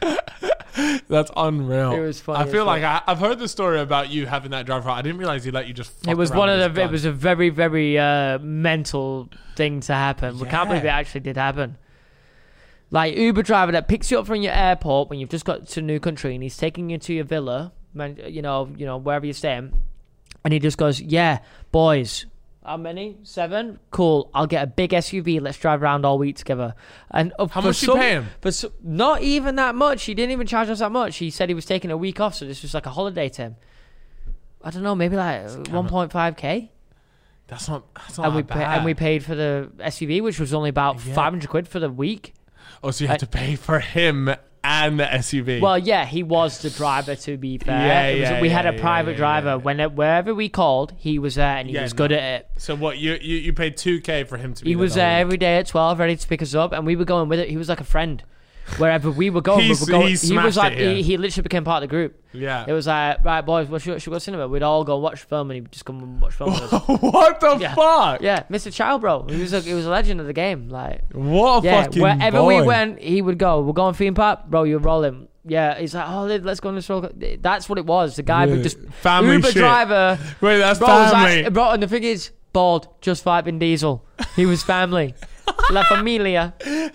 That's unreal. It was funny I feel as like fuck. I, I've heard the story about you having that driver. I didn't realize he let you just. Fuck It was around one with of his the. It gun. was a very, very uh, mental thing to happen. We can't believe it Yeah. actually did happen. Like Uber driver that picks you up from your airport when you've just got to a new country, and he's taking you to your villa, man, you know, you know wherever you're staying, and he just goes, "Yeah, boys, how many? Seven? Cool. I'll get a big S U V. Let's drive around all week together." And uh, How for much you some- pay him? For so, not even that much. He didn't even charge us that much. He said he was taking a week off, so this was like a holiday to him. I don't know, maybe like one point five K. That's not. That's not And we that pay, bad. and we paid for the S U V, which was only about Yeah. five hundred quid for the week. Oh, so you have I- to pay for him and the S U V. Well, yeah, he was the driver. To be fair, Yeah, It was- yeah, we had yeah, a private yeah, driver. yeah. When wherever we called, he was there, and he Yeah, was good no. at it. so what? You you, you paid two K for him to be He there was the there whole every day at twelve, ready to pick us up, and we were going with it. He was like a friend. Wherever we were going, He's- we were going. he He, smashed was like it here. he, he literally became part of the group. week? Yeah. It was like, right, boys, what should, should we go to cinema? We'd all go watch film, and he'd just come and watch film with us. What the Yeah. fuck? Yeah, Mister Chow, bro. He was a he was a legend of the game. Like, What a yeah, fucking wherever boy. we went, he would go. We're going theme park, bro. You're rolling. Yeah, he's like, oh, let's go on this roll. That's what it was. The guy Yeah. would just Family Uber shit. driver. Wait, that's Bro, was family. like, bro, and the thing is, bald, just like Vin Diesel. He was family, La Familia.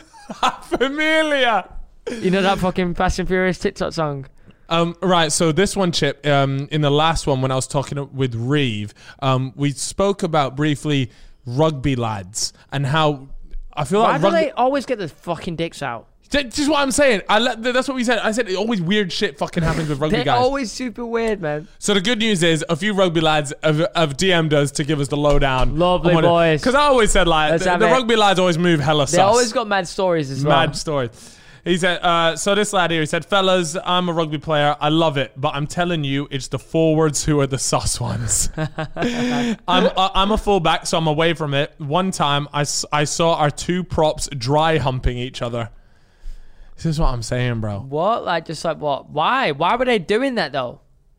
Familia. You know that fucking Fast and Furious TikTok song? Um, right, so this one, Chip, um, in the last one when I was talking with Reeve, um, we spoke about briefly rugby lads and how I feel Why like do rugby. they always get the fucking dicks out? This is what I'm saying. I let, that's what we said. I said always weird shit fucking happens with rugby They're guys. always super weird, man. So the good news is a few rugby lads have, have D M'd us to give us the lowdown. Lovely boys. Because I always said like Let's the, have the it. rugby lads always move hella They sus. always got mad stories as well. Mad story. He said, uh, so this lad here, he said, fellas, I'm a rugby player. I love it. But I'm telling you, it's the forwards who are the sus ones. I'm, uh, I'm a fullback, so I'm away from it. One time, I, s- I saw our two props dry humping each other. This is what I'm saying, bro. What? Like, just like what? Why? Why were they doing that though?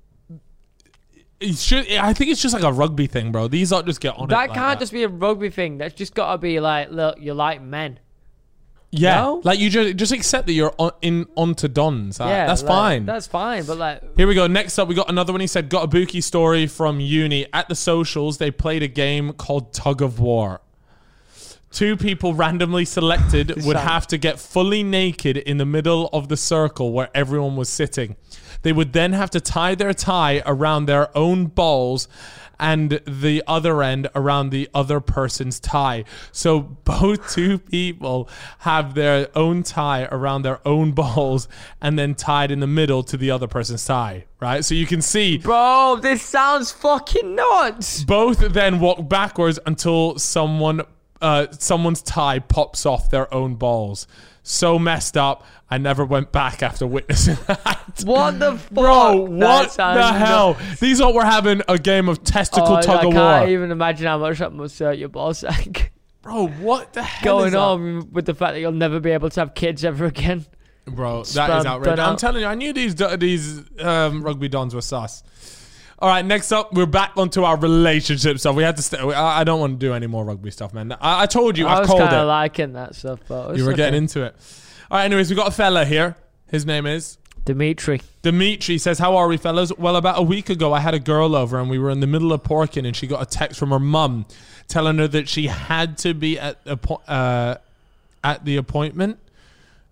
It should, I think it's just like a rugby thing, bro. These don't just get on it That like can't that. just be a rugby thing. That's just got to be like, look, you're like men. Yeah, No? like you just just accept that you're on, in onto Dons. Uh, Yeah, that's like, fine. That's fine. But like, Here we go. Next up, we got another one. He said, got a Buki story from uni. At the socials, they played a game called Tug of War. Two people randomly selected would sounds- have to get fully naked in the middle of the circle where everyone was sitting. They would then have to tie their tie around their own balls and the other end around the other person's tie. So both two people have their own tie around their own balls and then tied in the middle to the other person's tie, right? So you can see bro, this sounds fucking nuts. both then walk backwards until someone uh, someone's tie pops off their own balls. So messed up. I never went back after witnessing that. What the fuck? Bro, That what sounds the hell? nuts. These are we're having a game of testicle Oh, tug I of can't war. even imagine how much that must hurt your ball sack. Bro, what the hell Going is that? on with the fact that you'll never be able to have kids ever again. Bro, that Sperm is outrageous. done I'm out. telling you, I knew these these um, rugby dons were sus. All right, next up, we're back onto our relationship stuff. We had to stay. I, I don't want to do any more rugby stuff, man. I, I told you, I I've was called kind it. of liking that stuff, but it's You were okay. getting into it. All right, anyways, we got a fella here. His name is Dimitri. Dimitri. Says, how are we, fellas? Well, about a week ago, I had a girl over and we were in the middle of porking and she got a text from her mum telling her that she had to be at, the po- uh, at the appointment.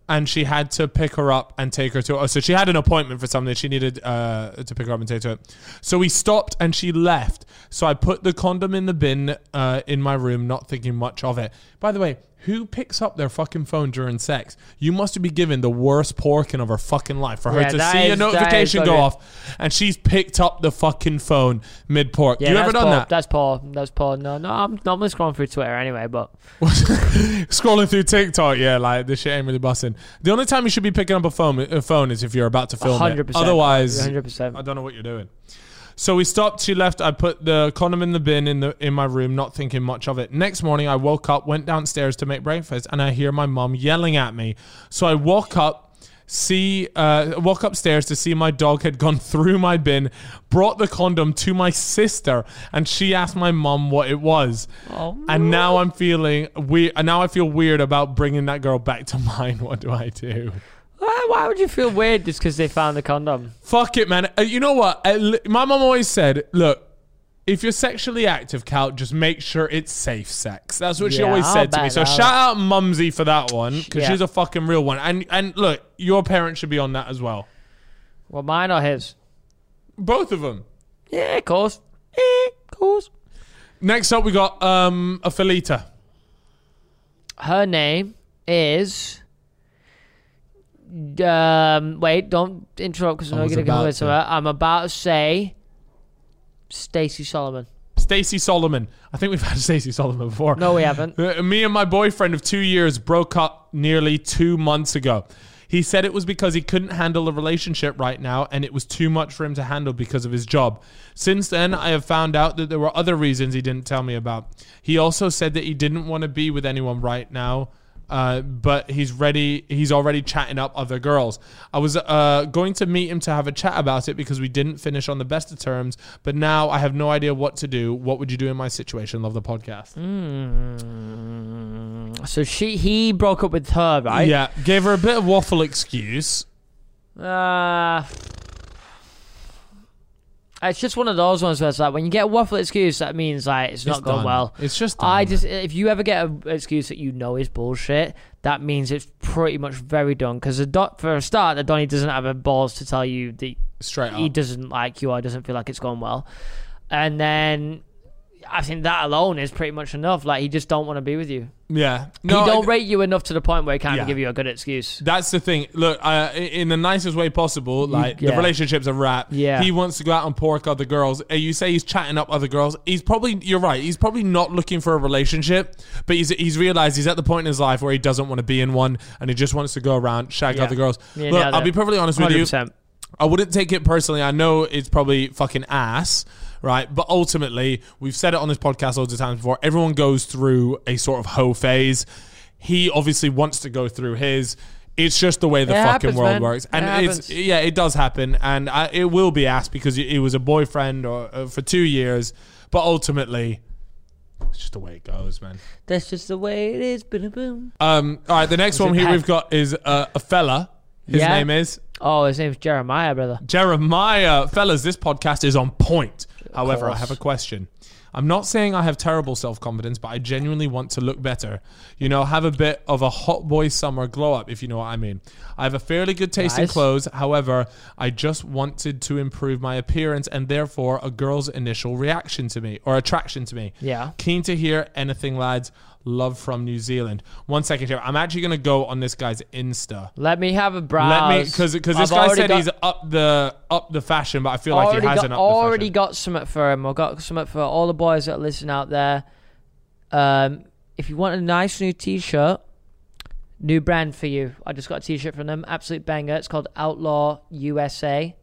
and she had to pick her up and take her to. Oh, so she had an appointment for something. She needed uh, to pick her up and take her to it. So we stopped, and she left. So I put the condom in the bin uh, in my room, not thinking much of it. By the way, who picks up their fucking phone during sex? You must be given the worst porking of her fucking life for her Yeah, to that see is- a notification that is go okay. off, and she's picked up the fucking phone mid pork. Yeah, you that's ever done poor. that? That's poor. That's poor. No, no, I'm normally scrolling through Twitter anyway, but Scrolling through TikTok, yeah, like this shit ain't really busting. The only time you should be picking up a phone, a phone is if you're about to film one hundred it. percent. Otherwise, one hundred percent. I don't know what you're doing. So we stopped. She left. I put the condom in the bin in the in my room, not thinking much of it. Next morning, I woke up, went downstairs to make breakfast, and I hear my mum yelling at me. So I walk up, see, uh, walk upstairs to see my dog had gone through my bin, brought the condom to my sister, and she asked my mum what it was. Oh, And now I'm feeling weird. And now I feel weird about bringing that girl back to mine. What do I do? why, why would you feel weird just because they found the condom? Fuck it, man. Uh, you know what? Uh, li- my mom always said, look, if you're sexually active, Cal, just make sure it's safe sex. That's what she Yeah, always I'll said to me. bet So that. shout out Mumsy for that one, because Yeah. she's a fucking real one. And and look, your parents should be on that as well. Well, mine or his? Both of them. Yeah, of course. Yeah, of course. Next up, we got um, a Felita. Her name is. Um, wait, don't interrupt because I'm I not was going to give about away to to. her. I'm about to say Stacey Solomon. Stacey Solomon. I think we've had Stacey Solomon before. No, we haven't. Uh, me and my boyfriend of two years broke up nearly two months ago. He said it was because he couldn't handle a relationship right now, and it was too much for him to handle because of his job. Since then, I have found out that there were other reasons he didn't tell me about. He also said that he didn't want to be with anyone right now, uh, but he's ready. He's already chatting up other girls. I was uh, going to meet him to have a chat about it because we didn't finish on the best of terms, but now I have no idea what to do. What would you do in my situation? Love the podcast. Mm. So she, he broke up with her, right? Yeah, gave her a bit of waffle excuse. Uh, it's just one of those ones where it's like when you get a waffle excuse, that means like it's, not going done. well. It's just done. I just if you ever get an excuse that you know is bullshit, that means it's pretty much very done. Because for a start, the Donny doesn't have a balls to tell you that straight he up. doesn't like you or doesn't feel like it's going well, and then I think that alone is pretty much enough. Like he just don't want to be with you. Yeah, he don't rate you enough to the point where he can't Yeah. give you a good excuse. That's the thing. Look, uh, in the nicest way possible, like yeah. the relationship's a wrap. Yeah. He wants to go out and pork other girls. Uh, You say he's chatting up other girls. He's probably, you're right. He's probably not looking for a relationship, but he's he's realized he's at the point in his life where he doesn't want to be in one, and he just wants to go around shag Yeah. other girls. Yeah, Look, nailed I'll it. be perfectly honest with one hundred you. percent. I wouldn't take it personally. I know it's probably fucking ass, right? But ultimately, we've said it on this podcast loads of times before. Everyone goes through a sort of hoe phase. He obviously wants to go through his. It's just the way the It fucking happens, world man. works, and It it's happens. yeah, it does happen, and I, it will be ass because he was a boyfriend or uh, for two years, but ultimately, it's just the way it goes, man. That's just the way it is. Boom, boom. Um, all right, the next Was one it here Pat? we've got is uh, a fella. His Yeah. name is Oh, his name's Jeremiah, brother. Jeremiah. Fellas, this podcast is on point. However, I course. have a question. I'm not saying I have terrible self-confidence, but I genuinely want to look better. You know, have a bit of a hot boy summer glow up, if you know what I mean. I have a fairly good taste in Nice. clothes. However, I just wanted to improve my appearance and therefore a girl's initial reaction to me or attraction to me. Yeah. Keen to hear anything, lads. Love from New Zealand. One second here. I'm actually going to go on this guy's Insta. Let me have a browse. Let me, because because this I've guy already said got- he's up the up the fashion, but I feel like he already hasn't got, up the already fashion. got something for him. I've got something for all the boys that listen out there. Um, if you want a nice new t-shirt, new brand for you. I just got a t-shirt from them. Absolute banger. It's called Outlaw U S A.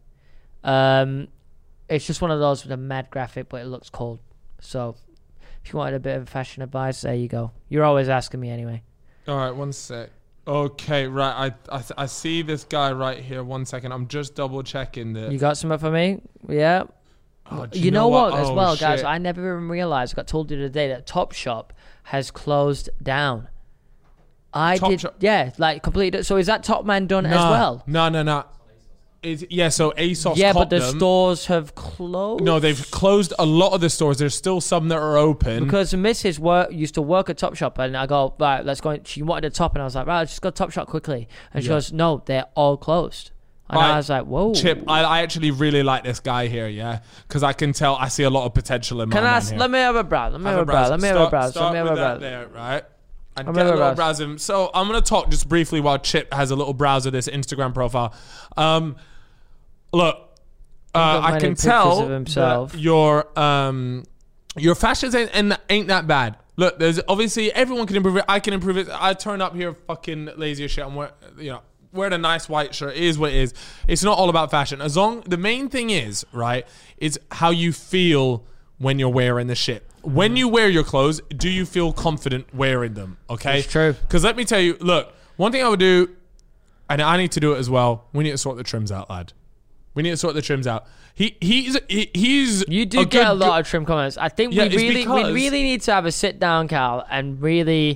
Um, it's just one of those with a mad graphic, but it looks cool. So if you wanted a bit of fashion advice, there you go. You're always asking me anyway. All right, one sec. Okay, right. I I, I see this guy right here. One second. I'm just double checking the. You got something for me? Yeah. Oh, do You, know, what, as Oh, well, guys? shit. I never even realized. I got told the other day that Topshop has closed down. I did, Topshop- yeah, like completely. So is that Top Man done as Nah, well? No, no, no. Is yeah, so ASOS. Yeah, but the them. stores have closed. No, they've closed a lot of the stores. There's still some that are open. Because the missus work, used to work at Topshop, and I go, right, let's go. She wanted a top, and I was like, right, let's just go to Topshop quickly. And she Yeah. goes, no, they're all closed. And I- I was like, whoa. Chip, I, I actually really like this guy here, yeah, because I can tell I see a lot of potential in my Can man I? here. Let me have a browse. Let me have, Have a browse. Let me have a Start- browse. Let start me have a with that browse. there, right? And I'm get a gonna little browse. browse him. So I'm going to talk just briefly while Chip has a little browse of this Instagram profile. Um, look, uh, got I many can pictures tell of himself. that your um, your fashions ain't, ain't, ain't that bad. Look, there's obviously everyone can improve it. I can improve it. I turn up here fucking lazy as shit. I'm wearing, you know, wearing a nice white shirt. It is what it is. It's not all about fashion. As long the main thing is right is how you feel when you're wearing the shit. When you wear your clothes, do you feel confident wearing them? Okay, It's true. Because let me tell you, look, one thing I would do, and I need to do it as well. We need to sort the trims out, lad. We need to sort the trims out. He he's he, he's You do a get good- a lot of trim comments. I think Yeah, we it's really, we because- really need to have a sit down, Cal, and really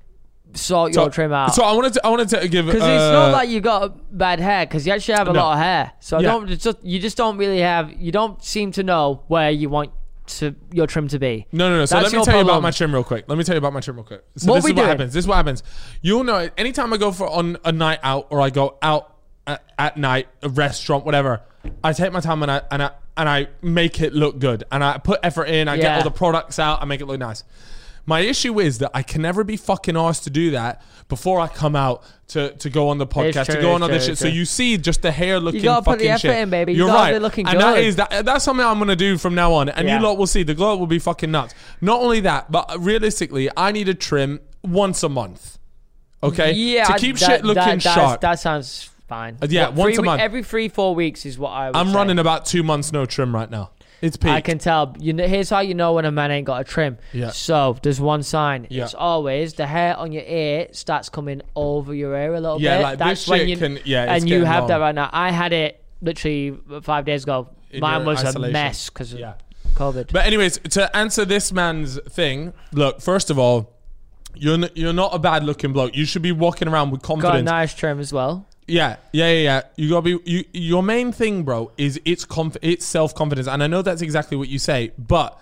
sort your trim out. So I wanted to I wanted to give Because uh, it's not like you got bad hair, because you actually have a No. lot of hair. So I Yeah. don't it's just you just don't really have. You don't seem to know where you want to your trim to be. No, no, no. So That's let me your tell you about problem. my trim real quick. Let me tell you about my trim real quick. So What this we is what doing? happens. This is what happens. You'll know it. Anytime I go for on a night out or I go out at, at night, a restaurant, whatever, I take my time and I and I and I make it look good. And I put effort in. I get Yeah. all the products out. I make it look nice. My issue is that I can never be fucking arsed to do that before I come out to, to go on the podcast, true, to go on it's other true, shit. it's So true. you see just the hair looking gotta fucking put the effort shit. in, baby. You You're gotta right. be looking and that good. is that that's something I'm gonna do from now on. And Yeah. you lot will see the glow will be fucking nuts. Not only that, but realistically, I need a trim once a month. Okay? Yeah, To I- keep that, shit looking that, that's- sharp. That sounds fine. Uh, yeah, What, once three a month. we- Every three, four weeks is what I would I'm say. running about two months no trim right now. It's peak. I can tell. You know, here's how you know when a man ain't got a trim. Yeah. So there's one sign. Yeah. It's always the hair on your ear starts coming over your ear a little Yeah, bit. like That's this when shit you can- yeah, it's and you getting have long. that right now. I had it literally five days ago. In Mine your was isolation. a mess because of Yeah. COVID. But anyways, to answer this man's thing, look, first of all, you're n- you're not a bad looking bloke. You should be walking around with Got a confidence. nice trim as well. Yeah, yeah, yeah, yeah. You gotta be. You, your main thing, bro, is it's conf- it's self confidence, and I know that's exactly what you say. But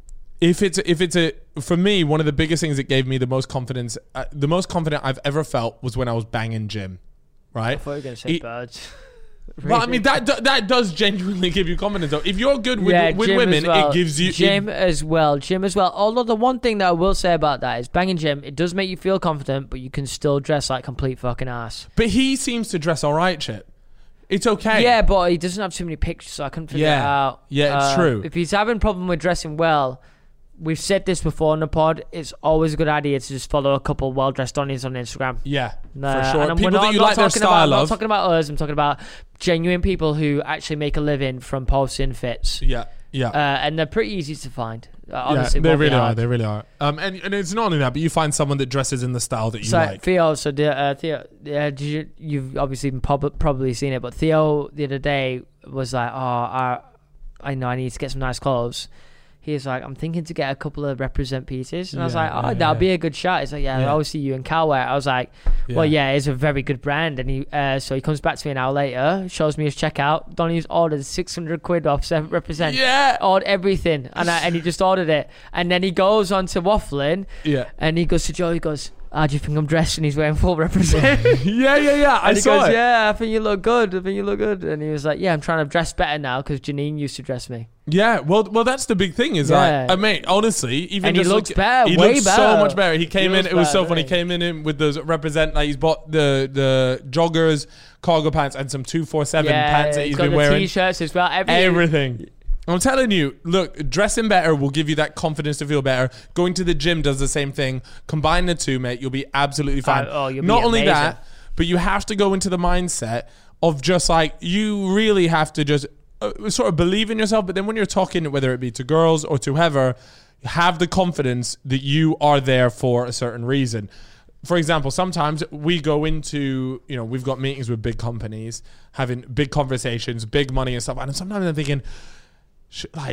if it's if it's a for me, one of the biggest things that gave me the most confidence, uh, the most confident I've ever felt was when I was banging gym, right? I thought you were gonna say It- birds. But I mean that do- that does genuinely give you confidence, though. If you're good with, yeah, with gym women, as well. it gives you gym it- as well. Gym as well. Although the one thing that I will say about that is banging gym, it does make you feel confident, but you can still dress like complete fucking ass. but he seems to dress all right, Chip. It's okay. Yeah, but he doesn't have too many pictures, so I couldn't figure Yeah. it out. Yeah, it's Uh, true. If he's having a problem with dressing well, we've said this before on the pod, it's always a good idea to just follow a couple well-dressed Donnies on Instagram. yeah, Nah, for sure. and I'm- People we're that not- you not like their talking about, style I'm not of. talking about us, I'm talking about genuine people who actually make a living from posting fits. Yeah, yeah. Uh, and they're pretty easy to find. Uh, honestly, yeah, they won't be really are. hard. They really are. Um, and, and it's not only that, but you find someone that dresses in the style that you So like. Theo, so the, uh, Theo, uh, did you, you've obviously prob- probably seen it, but Theo the other day was like, "Oh, I, I know I need to get some nice clothes." He's like, "I'm thinking to get a couple of represent pieces," and I was Yeah, like, "Oh, yeah, that'll yeah. be a good shot." He's like, "Yeah, Yeah. I always see you in Cal wear." I was like, "Well, yeah, it's a very good brand." And he, uh, so he comes back to me an hour later, shows me his checkout. Donnie's ordered six hundred quid off seven represent. Yeah. Ordered everything, and I, and he just ordered it, and then he goes on to waffling. Yeah. And he goes to Joe, he goes, "How do you think I'm dressed?" And he's wearing full represent. yeah, yeah, yeah. I and he saw goes, it. "Yeah, I think you look good. I think you look good." And he was like, "Yeah, I'm trying to dress better now because Janine used to dress me." Yeah, well, well, that's the big thing. Is Yeah. like, I mean, honestly, even And he just looks look- better, He way looks so better. much better. He came He in. looks It was so better, funny. He doesn't he? came in in with those represent. Like he's bought the the joggers, cargo pants, and some two four seven Yeah, pants that he's he's got been the wearing. t-shirts as well. Everything. Everything. I'm telling you, look, dressing better will give you that confidence to feel better. Going to the gym does the same thing. Combine the two, mate, you'll be absolutely fine. oh, you'll be Not only amazing. that, but you have to go into the mindset of just like, you really have to just uh, sort of believe in yourself. But then when you're talking, whether it be to girls or to whoever, have the confidence that you are there for a certain reason. For example, sometimes we go into, you know, we've got meetings with big companies, having big conversations, big money and stuff. And sometimes I'm thinking, sh- like,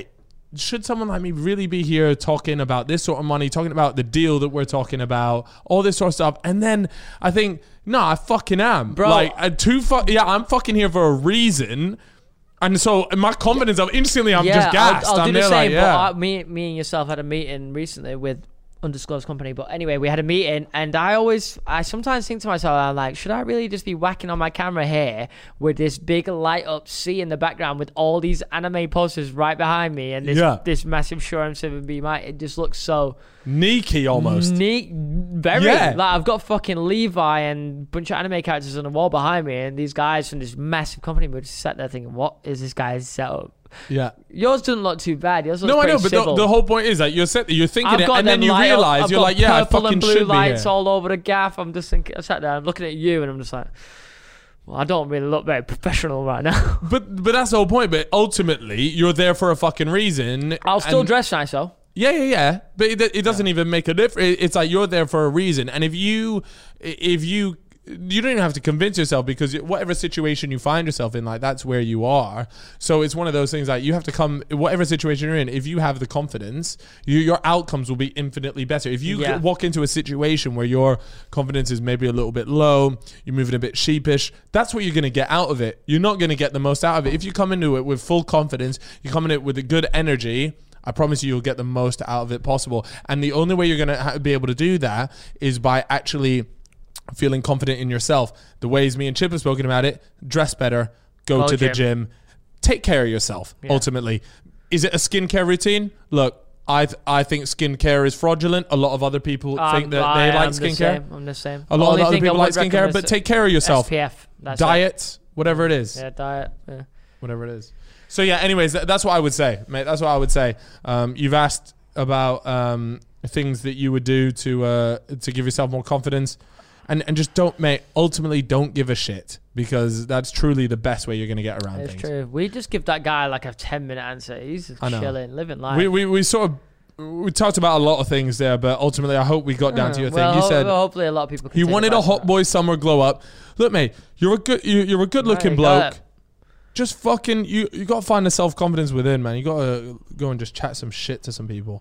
should someone like me really be here talking about this sort of money, talking about the deal that we're talking about, all this sort of stuff? And then I think, no, I fucking am. Bro. Like, uh, two fu- yeah, I'm fucking here for a reason. And so my confidence of instantly, I'm yeah, just gassed. I'll, I'll I'm do the there same. like, yeah. But I, me, me and yourself had a meeting recently with undisclosed company. But anyway, we had a meeting, and I always, I sometimes think to myself, I'm like, should I really just be whacking on my camera here with this big light up sea in the background with all these anime posters right behind me and this Yeah. this massive Shure M seven B mic? It just looks so Sneaky almost. neat, very. Yeah. Like I've got fucking Levi and a bunch of anime characters on the wall behind me, and these guys from this massive company were just sat there thinking, what is this guy's setup? Yeah. Yours doesn't look too bad. Yours looks No, I pretty know, but the, civil. the whole point is that you're set, you're thinking I've it, got and then them you light up- realize I've you're got like, yeah, I purple fucking and blue should be lights here. all over the gaff. I'm just thinking, I sat there, I'm looking at you, and I'm just like, well, I don't really look very professional right now. But but that's the whole point. But ultimately, you're there for a fucking reason. I'll still and- dress nice though. Yeah, yeah, yeah. But it, it doesn't even make a difference. It's like you're there for a reason. And if you, if you, you don't even have to convince yourself, because whatever situation you find yourself in, like that's where you are. So it's one of those things that you have to come, whatever situation you're in, if you have the confidence, you, your outcomes will be infinitely better. If you Yeah. walk into a situation where your confidence is maybe a little bit low, you're moving a bit sheepish, that's what you're going to get out of it. You're not going to get the most out of it. If you come into it with full confidence, you come in it with a good energy, I promise you, you'll get the most out of it possible. And the only way you're going to ha- be able to do that is by actually feeling confident in yourself. The ways me and Chip have spoken about it: dress better, go Go to the gym. gym, take care of yourself. Yeah. Ultimately, is it a skincare routine? Look, I th- I think skincare is fraudulent. A lot of other people Um, think that I they like am the skincare. same. I'm the same. A lot Only of other thing I people like would skincare, recommend but is take care of yourself. S P F. That's it. Diet, whatever it is. Yeah, diet. Yeah. Whatever it is. So yeah, anyways, th- that's what I would say, mate. That's what I would say. Um, you've asked about um, things that you would do to uh, to give yourself more confidence, and and just don't, mate. Ultimately, don't give a shit, because that's truly the best way you're going to get around It's things. true. We just give that guy like a ten minute answer. He's just I know. chilling, living life. We, we we sort of we talked about a lot of things there, but ultimately, I hope we got down to your well, thing. You ho- said well, hopefully a lot of people. Can he take wanted a advice from hot that. boy summer glow up. Look, mate, you're a good you, you're a good looking Right, you bloke. got it. Just fucking you you got to find the self-confidence within, man. You got to go and just chat some shit to some people.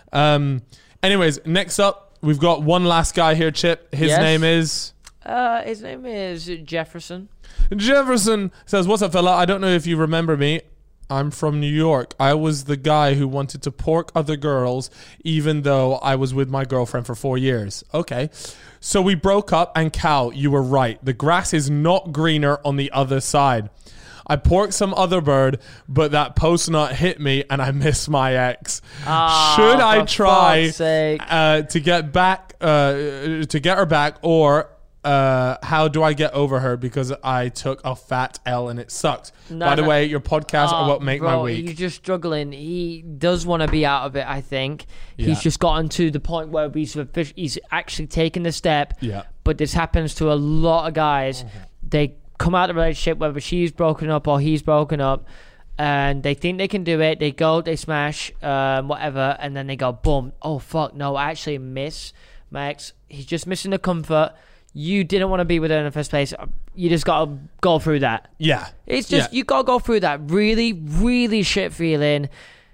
Um anyways, next up we've got one last guy here, Chip. His Yes. name is Uh, his name is Jefferson. Jefferson. Says, "What's up, fella? I don't know if you remember me. I'm from New York. I was the guy who wanted to pork other girls even though I was with my girlfriend for four years. Okay. So we broke up, and Cal, you were right. The grass is not greener on the other side. I porked some other bird, but that post nut hit me, and I miss my ex. Ah, Should I for try fuck's sake. uh, to get back, uh, to get her back, or uh, how do I get over her because I took a fat L and it sucked? No, By the no. way, your podcasts are Oh, what make bro, my week. He's just struggling. He does want to be out of it, I think. Yeah. He's just gotten to the point where he's, offic- he's actually taken the step. Yeah. But this happens to a lot of guys. Mm-hmm. They come out of the relationship, whether she's broken up or he's broken up, and they think they can do it. They go, they smash, um, whatever, and then they go, boom. Oh, fuck, no, I actually miss my ex. He's just missing the comfort. You didn't want to be with her in the first place. You just got to go through that. Yeah. It's just, Yeah. you got to go through that really, really shit feeling.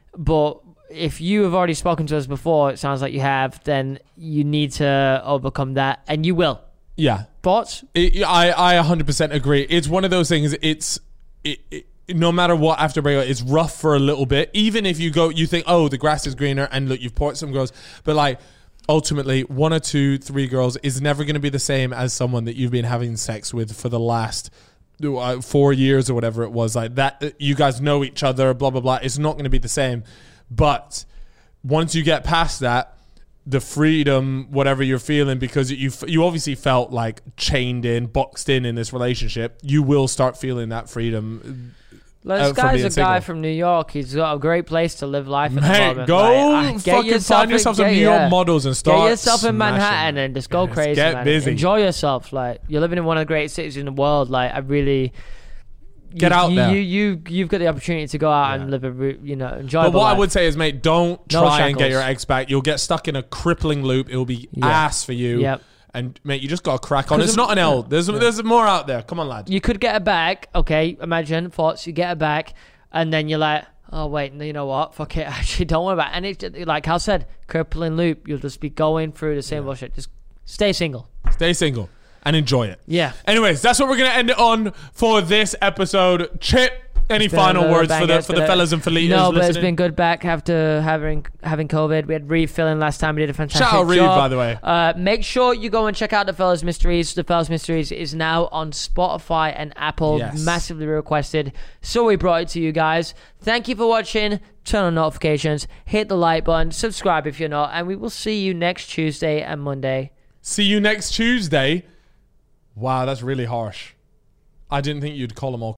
But if you have already spoken to us before, it sounds like you have, then you need to overcome that, and you will. Yeah. Thoughts? It, I, I one hundred percent agree. It's one of those things, it's... It, it, no matter what, after breakup, it's rough for a little bit. Even if you go, you think, oh, the grass is greener, and look, you've porked some girls. But like, ultimately, one or two, three girls is never going to be the same as someone that you've been having sex with for the last uh, four years or whatever it was. Like that, you guys know each other, blah, blah, blah. It's not going to be the same. But once you get past that, the freedom, whatever you're feeling, because you you obviously felt like chained in, boxed in in this relationship, you will start feeling that freedom. This uh, from guy's being a guy single. from New York. He's got a great place to live life at the Mate, moment. go Like, get fucking yourself find in- yourself some get- New York yeah. models and start Get yourself in smashing. Manhattan and just go Yes, crazy, get man. busy. Enjoy yourself. Like, you're living in one of the great cities in the world. Like, I really... Get you, out you, there. You, you, you've got the opportunity to go out Yeah. and live a, re- you know, enjoy But what life. I would say is, mate, don't No try and get shackles. your ex back. You'll get stuck in a crippling loop. It'll be Yeah. ass for you. Yep. And, mate, you just got to crack on. 'Cause It's I'm- not an L. yeah. There's, there's more out there. Come on, lad. You could get her back, okay? Imagine, thoughts, you get her back, and then you're like, oh wait, you know what? Fuck it. Actually, don't worry about it. And it, like Hal said, crippling loop. You'll just be going through the same yeah. bullshit. Just stay single. Stay single and enjoy it. Yeah. Anyways, that's what we're gonna end it on for this episode. Chip, any final words for the for the fellas and fellas? No, but listening? It's been good back after having having COVID. We had Reeve filling last time. We did a fantastic Shout out Reeve, job. by the way. Uh, make sure you go and check out the Fellas Mysteries. The Fellas Mysteries is now on Spotify and Apple. Yes. Massively requested, so we brought it to you guys. Thank you for watching. Turn on notifications. Hit the like button. Subscribe if you're not, and we will see you next Tuesday and Monday. See you next Tuesday. Wow, that's really harsh. I didn't think you'd call them all